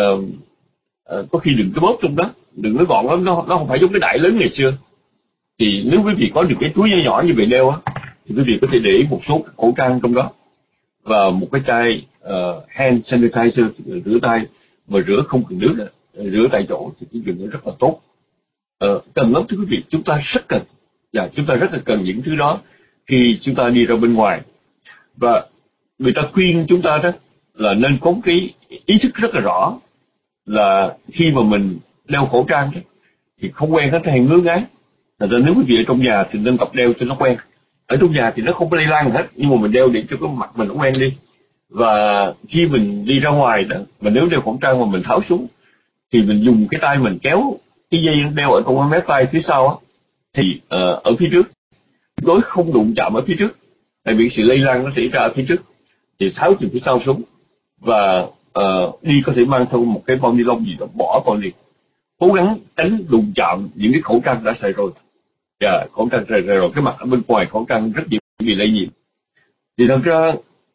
Speaker 1: có khi đựng cái bóp trong đó, đựng nó gọn lắm, nó không phải giống cái đại lớn ngày xưa. Thì nếu quý vị có được cái túi nhỏ nhỏ như vậy đeo thì quý vị có thể để một số khẩu trang trong đó, và một cái chai hand sanitizer, rửa tay mà rửa không cần nước, rửa tại chỗ, thì cái chuyện đó rất là tốt. Cần lắm thưa quý vị, chúng ta rất cần, và chúng ta rất là cần những thứ đó khi chúng ta đi ra bên ngoài. Và người ta khuyên chúng ta đó là nên có cái ý thức rất là rõ, là khi mà mình đeo khẩu trang thì không quen nó hay ngứa ngáy. Thật ra nếu quý vị ở trong nhà thì nên tập đeo cho nó quen. Ở trong nhà thì nó không có lây lan hết, nhưng mà mình đeo để cho cái mặt mình nó quen đi. Và khi mình đi ra ngoài đó, mà nếu đeo khẩu trang mà mình tháo xuống, thì mình dùng cái tay mình kéo cái dây đeo ở trong cái mép tay phía sau thì ở phía trước đối không đụng chạm ở phía trước, tại vì sự lây lan nó xảy ra ở phía trước, thì tháo từ phía sau xuống, và đi có thể mang theo một cái bao ni lông gì đó bỏ vào liền, cố gắng tránh đụng chạm những cái khẩu trang đã xài rồi. Và khẩu trang xài rồi, cái mặt ở bên ngoài khẩu trang rất dễ bị lây nhiễm. Thì thật ra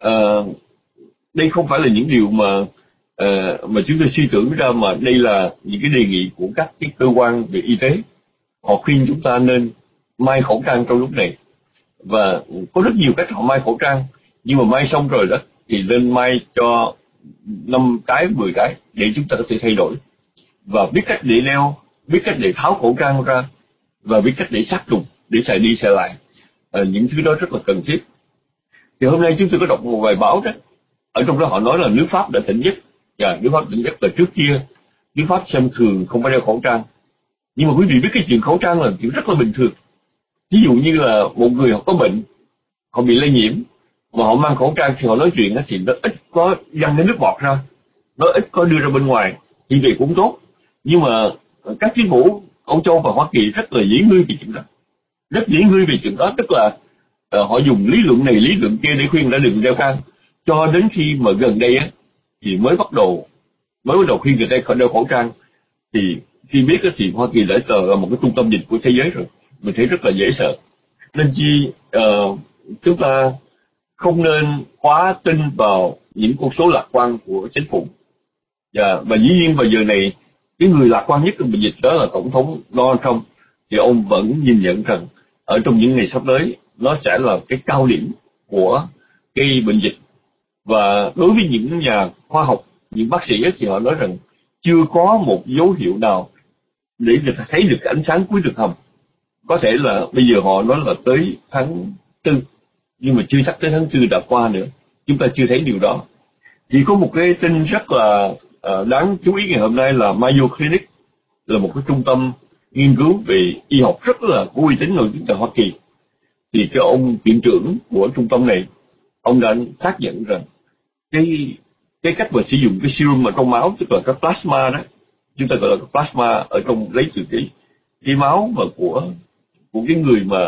Speaker 1: đây không phải là những điều mà chúng tôi suy tưởng ra, mà đây là những cái đề nghị của các cái cơ quan về y tế. Họ khuyên chúng ta nên may khẩu trang trong lúc này, và có rất nhiều cách họ may khẩu trang. Nhưng mà may xong rồi đó thì nên may cho 5 cái 10 cái để chúng ta có thể thay đổi, và biết cách để đeo, biết cách để tháo khẩu trang ra, và biết cách để sát trùng, để xài đi xài lại. Những thứ đó rất là cần thiết. Thì hôm nay chúng tôi có đọc một bài báo đó, ở trong đó họ nói là nước Pháp đã tỉnh giấc. Và nước Pháp tỉnh giấc là trước kia nước Pháp xem thường không phải đeo khẩu trang. Nhưng mà quý vị biết cái chuyện khẩu trang là chuyện rất là bình thường. Ví dụ như là một người họ có bệnh, họ bị lây nhiễm, mà họ mang khẩu trang thì họ nói chuyện thì nó ít có văng cái nước bọt ra, nó ít có đưa ra bên ngoài, thì vậy cũng tốt. Nhưng mà các chính phủ Âu Châu và Hoa Kỳ rất là dễ ngư về chuyện đó, rất dễ ngư về chuyện đó. Tức là họ dùng lý luận này lý luận kia để khuyên đã đừng đeo khăn, cho đến khi mà gần đây thì mới bắt đầu khuyên người ta đeo khẩu trang. Thì khi biết thì Hoa Kỳ đã trở là một cái trung tâm dịch của thế giới rồi, mình thấy rất là dễ sợ. Nên chi chúng ta không nên quá tin vào những con số lạc quan của chính phủ. Và dĩ nhiên vào giờ này, cái người lạc quan nhất trong bệnh dịch đó là Tổng thống Donald Trump. Thì ông vẫn nhìn nhận rằng ở trong những ngày sắp tới, nó sẽ là cái cao điểm của cái bệnh dịch. Và đối với những nhà khoa học, những bác sĩ thì họ nói rằng chưa có một dấu hiệu nào để người ta thấy được cái ánh sáng cuối đường hầm. Có thể là bây giờ họ nói là tới tháng 4, nhưng mà chưa chắc tới tháng 4 đã qua nữa. Chúng ta chưa thấy điều đó. Chỉ có một cái tin rất là đáng chú ý ngày hôm nay là Mayo Clinic, là một cái trung tâm nghiên cứu về y học rất là có uy tín nổi tiếng tại Hoa Kỳ. Thì cái ông viện trưởng của trung tâm này, ông đã xác nhận rằng cái cách mà sử dụng cái serum ở trong máu, tức là cái plasma đó, chúng ta gọi là cái plasma ở trong, lấy từ cái máu mà của cái người mà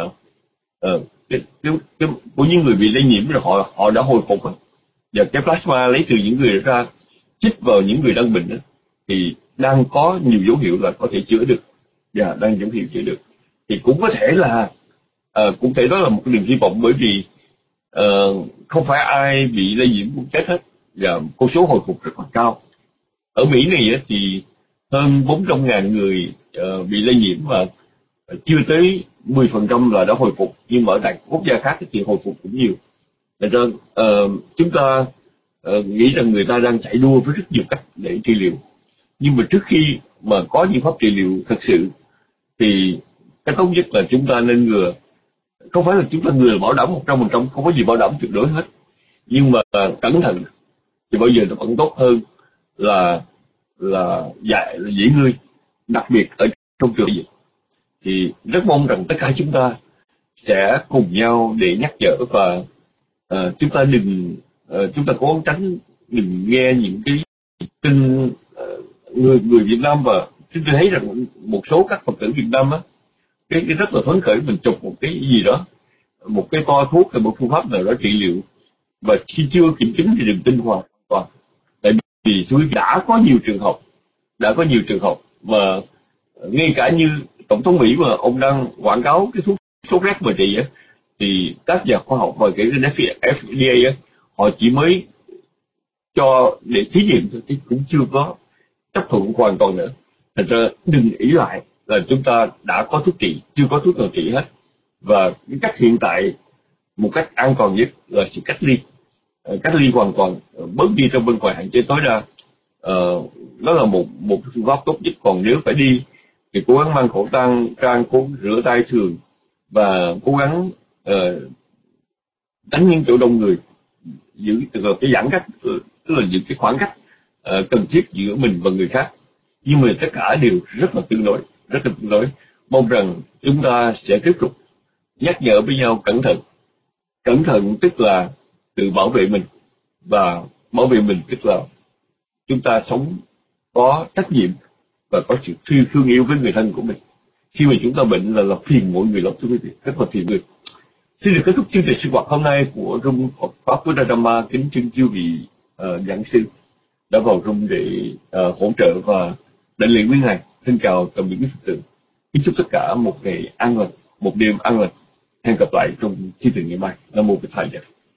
Speaker 1: của những người bị lây nhiễm rồi họ đã hồi phục. Và cái plasma lấy từ những người ra chích vào những người đang bệnh đó, thì đang có nhiều dấu hiệu là có thể chữa được, và đang dấu hiệu chữa được. Thì cũng có thể là cũng thể đó là một niềm hy vọng, bởi vì không phải ai bị lây nhiễm cũng chết hết, và con số hồi phục rất là cao. Ở Mỹ này thì hơn 400.000 người bị lây nhiễm và chưa tới 10% là đã hồi phục, nhưng mà ở tại quốc gia khác thì hồi phục cũng nhiều. Nên ra chúng ta nghĩ rằng người ta đang chạy đua với rất nhiều cách để trị liệu, nhưng mà trước khi mà có những pháp trị liệu thật sự thì cái tốt nhất là chúng ta nên ngừa. Không phải là chúng ta ngừa bảo đảm 100%, không có gì bảo đảm tuyệt đối hết, nhưng mà cẩn thận thì bao giờ nó vẫn tốt hơn là dễ ngươi, đặc biệt ở trong trường dịch. Thì rất mong rằng tất cả chúng ta sẽ cùng nhau để nhắc nhở, và chúng ta cố gắng tránh, đừng nghe những cái tin người Việt Nam. Và chúng tôi thấy rằng một số các Phật tử Việt Nam cái rất là phấn khởi, mình chụp một cái gì đó, một cái toa thuốc hay một phương pháp nào đó trị liệu, và khi chưa kiểm chứng thì đừng tin hoàn toàn. Tại vì đã có nhiều trường hợp mà ngay cả như tổng thống Mỹ mà ông đang quảng cáo cái thuốc sốt rét mà trị thì các nhà khoa học và kể cả FDA họ chỉ mới cho để thí nghiệm thôi, chứ cũng chưa có chấp thuận hoàn toàn nữa. Thành ra đừng ý lại là chúng ta đã có thuốc trị, chưa có thuốc nào trị hết. Và cái cách hiện tại, một cách an toàn nhất là sự cách ly hoàn toàn, bớt đi trong bên ngoài, hạn chế tối đa. Đó là một phương pháp tốt nhất. Còn nếu phải đi thì cố gắng mang khẩu trang, cố gắng rửa tay thường, và cố gắng tránh những chỗ đông người, giữ cái giãn cách, tức là giữ cái khoảng cách cần thiết giữa mình và người khác. Nhưng mà tất cả đều rất là tương đối. Mong rằng chúng ta sẽ tiếp tục nhắc nhở với nhau cẩn thận tức là tự bảo vệ mình, và bảo vệ mình tức là chúng ta sống có trách nhiệm và có sự thương yêu với người thân của mình. Khi mà chúng ta bệnh là phiền mọi người lắm, thưa quý vị, rất là phiền người. Xin được kết thúc chương trình sinh hoạt hôm nay của Room Phật Pháp Buddha Dhamma. Kính trân chư vị giảng sư đã vào room để hỗ trợ và đại lễ quý ngài. Xin chào tạm biệt quý Phật tử. Kính chúc tất cả một ngày an lành, một đêm an lành. Hẹn gặp lại trong chương trình ngày mai. Nam mô Bổn Thầy.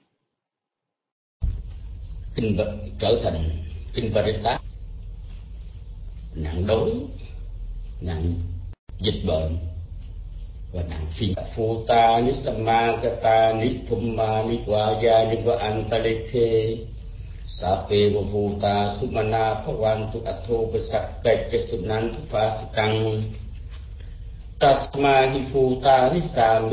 Speaker 5: Kinh trở thành kinh Paritat, nạn đói, nạn dịch bệnh và nạn phiền. Phuta Nisamagata Nithumma Nivaya Nivaantalikhe Sape Bhuta Sumana Bhavantu Atho Pasakka Sunantu Phasitang Tasma Hi Phuta Nisam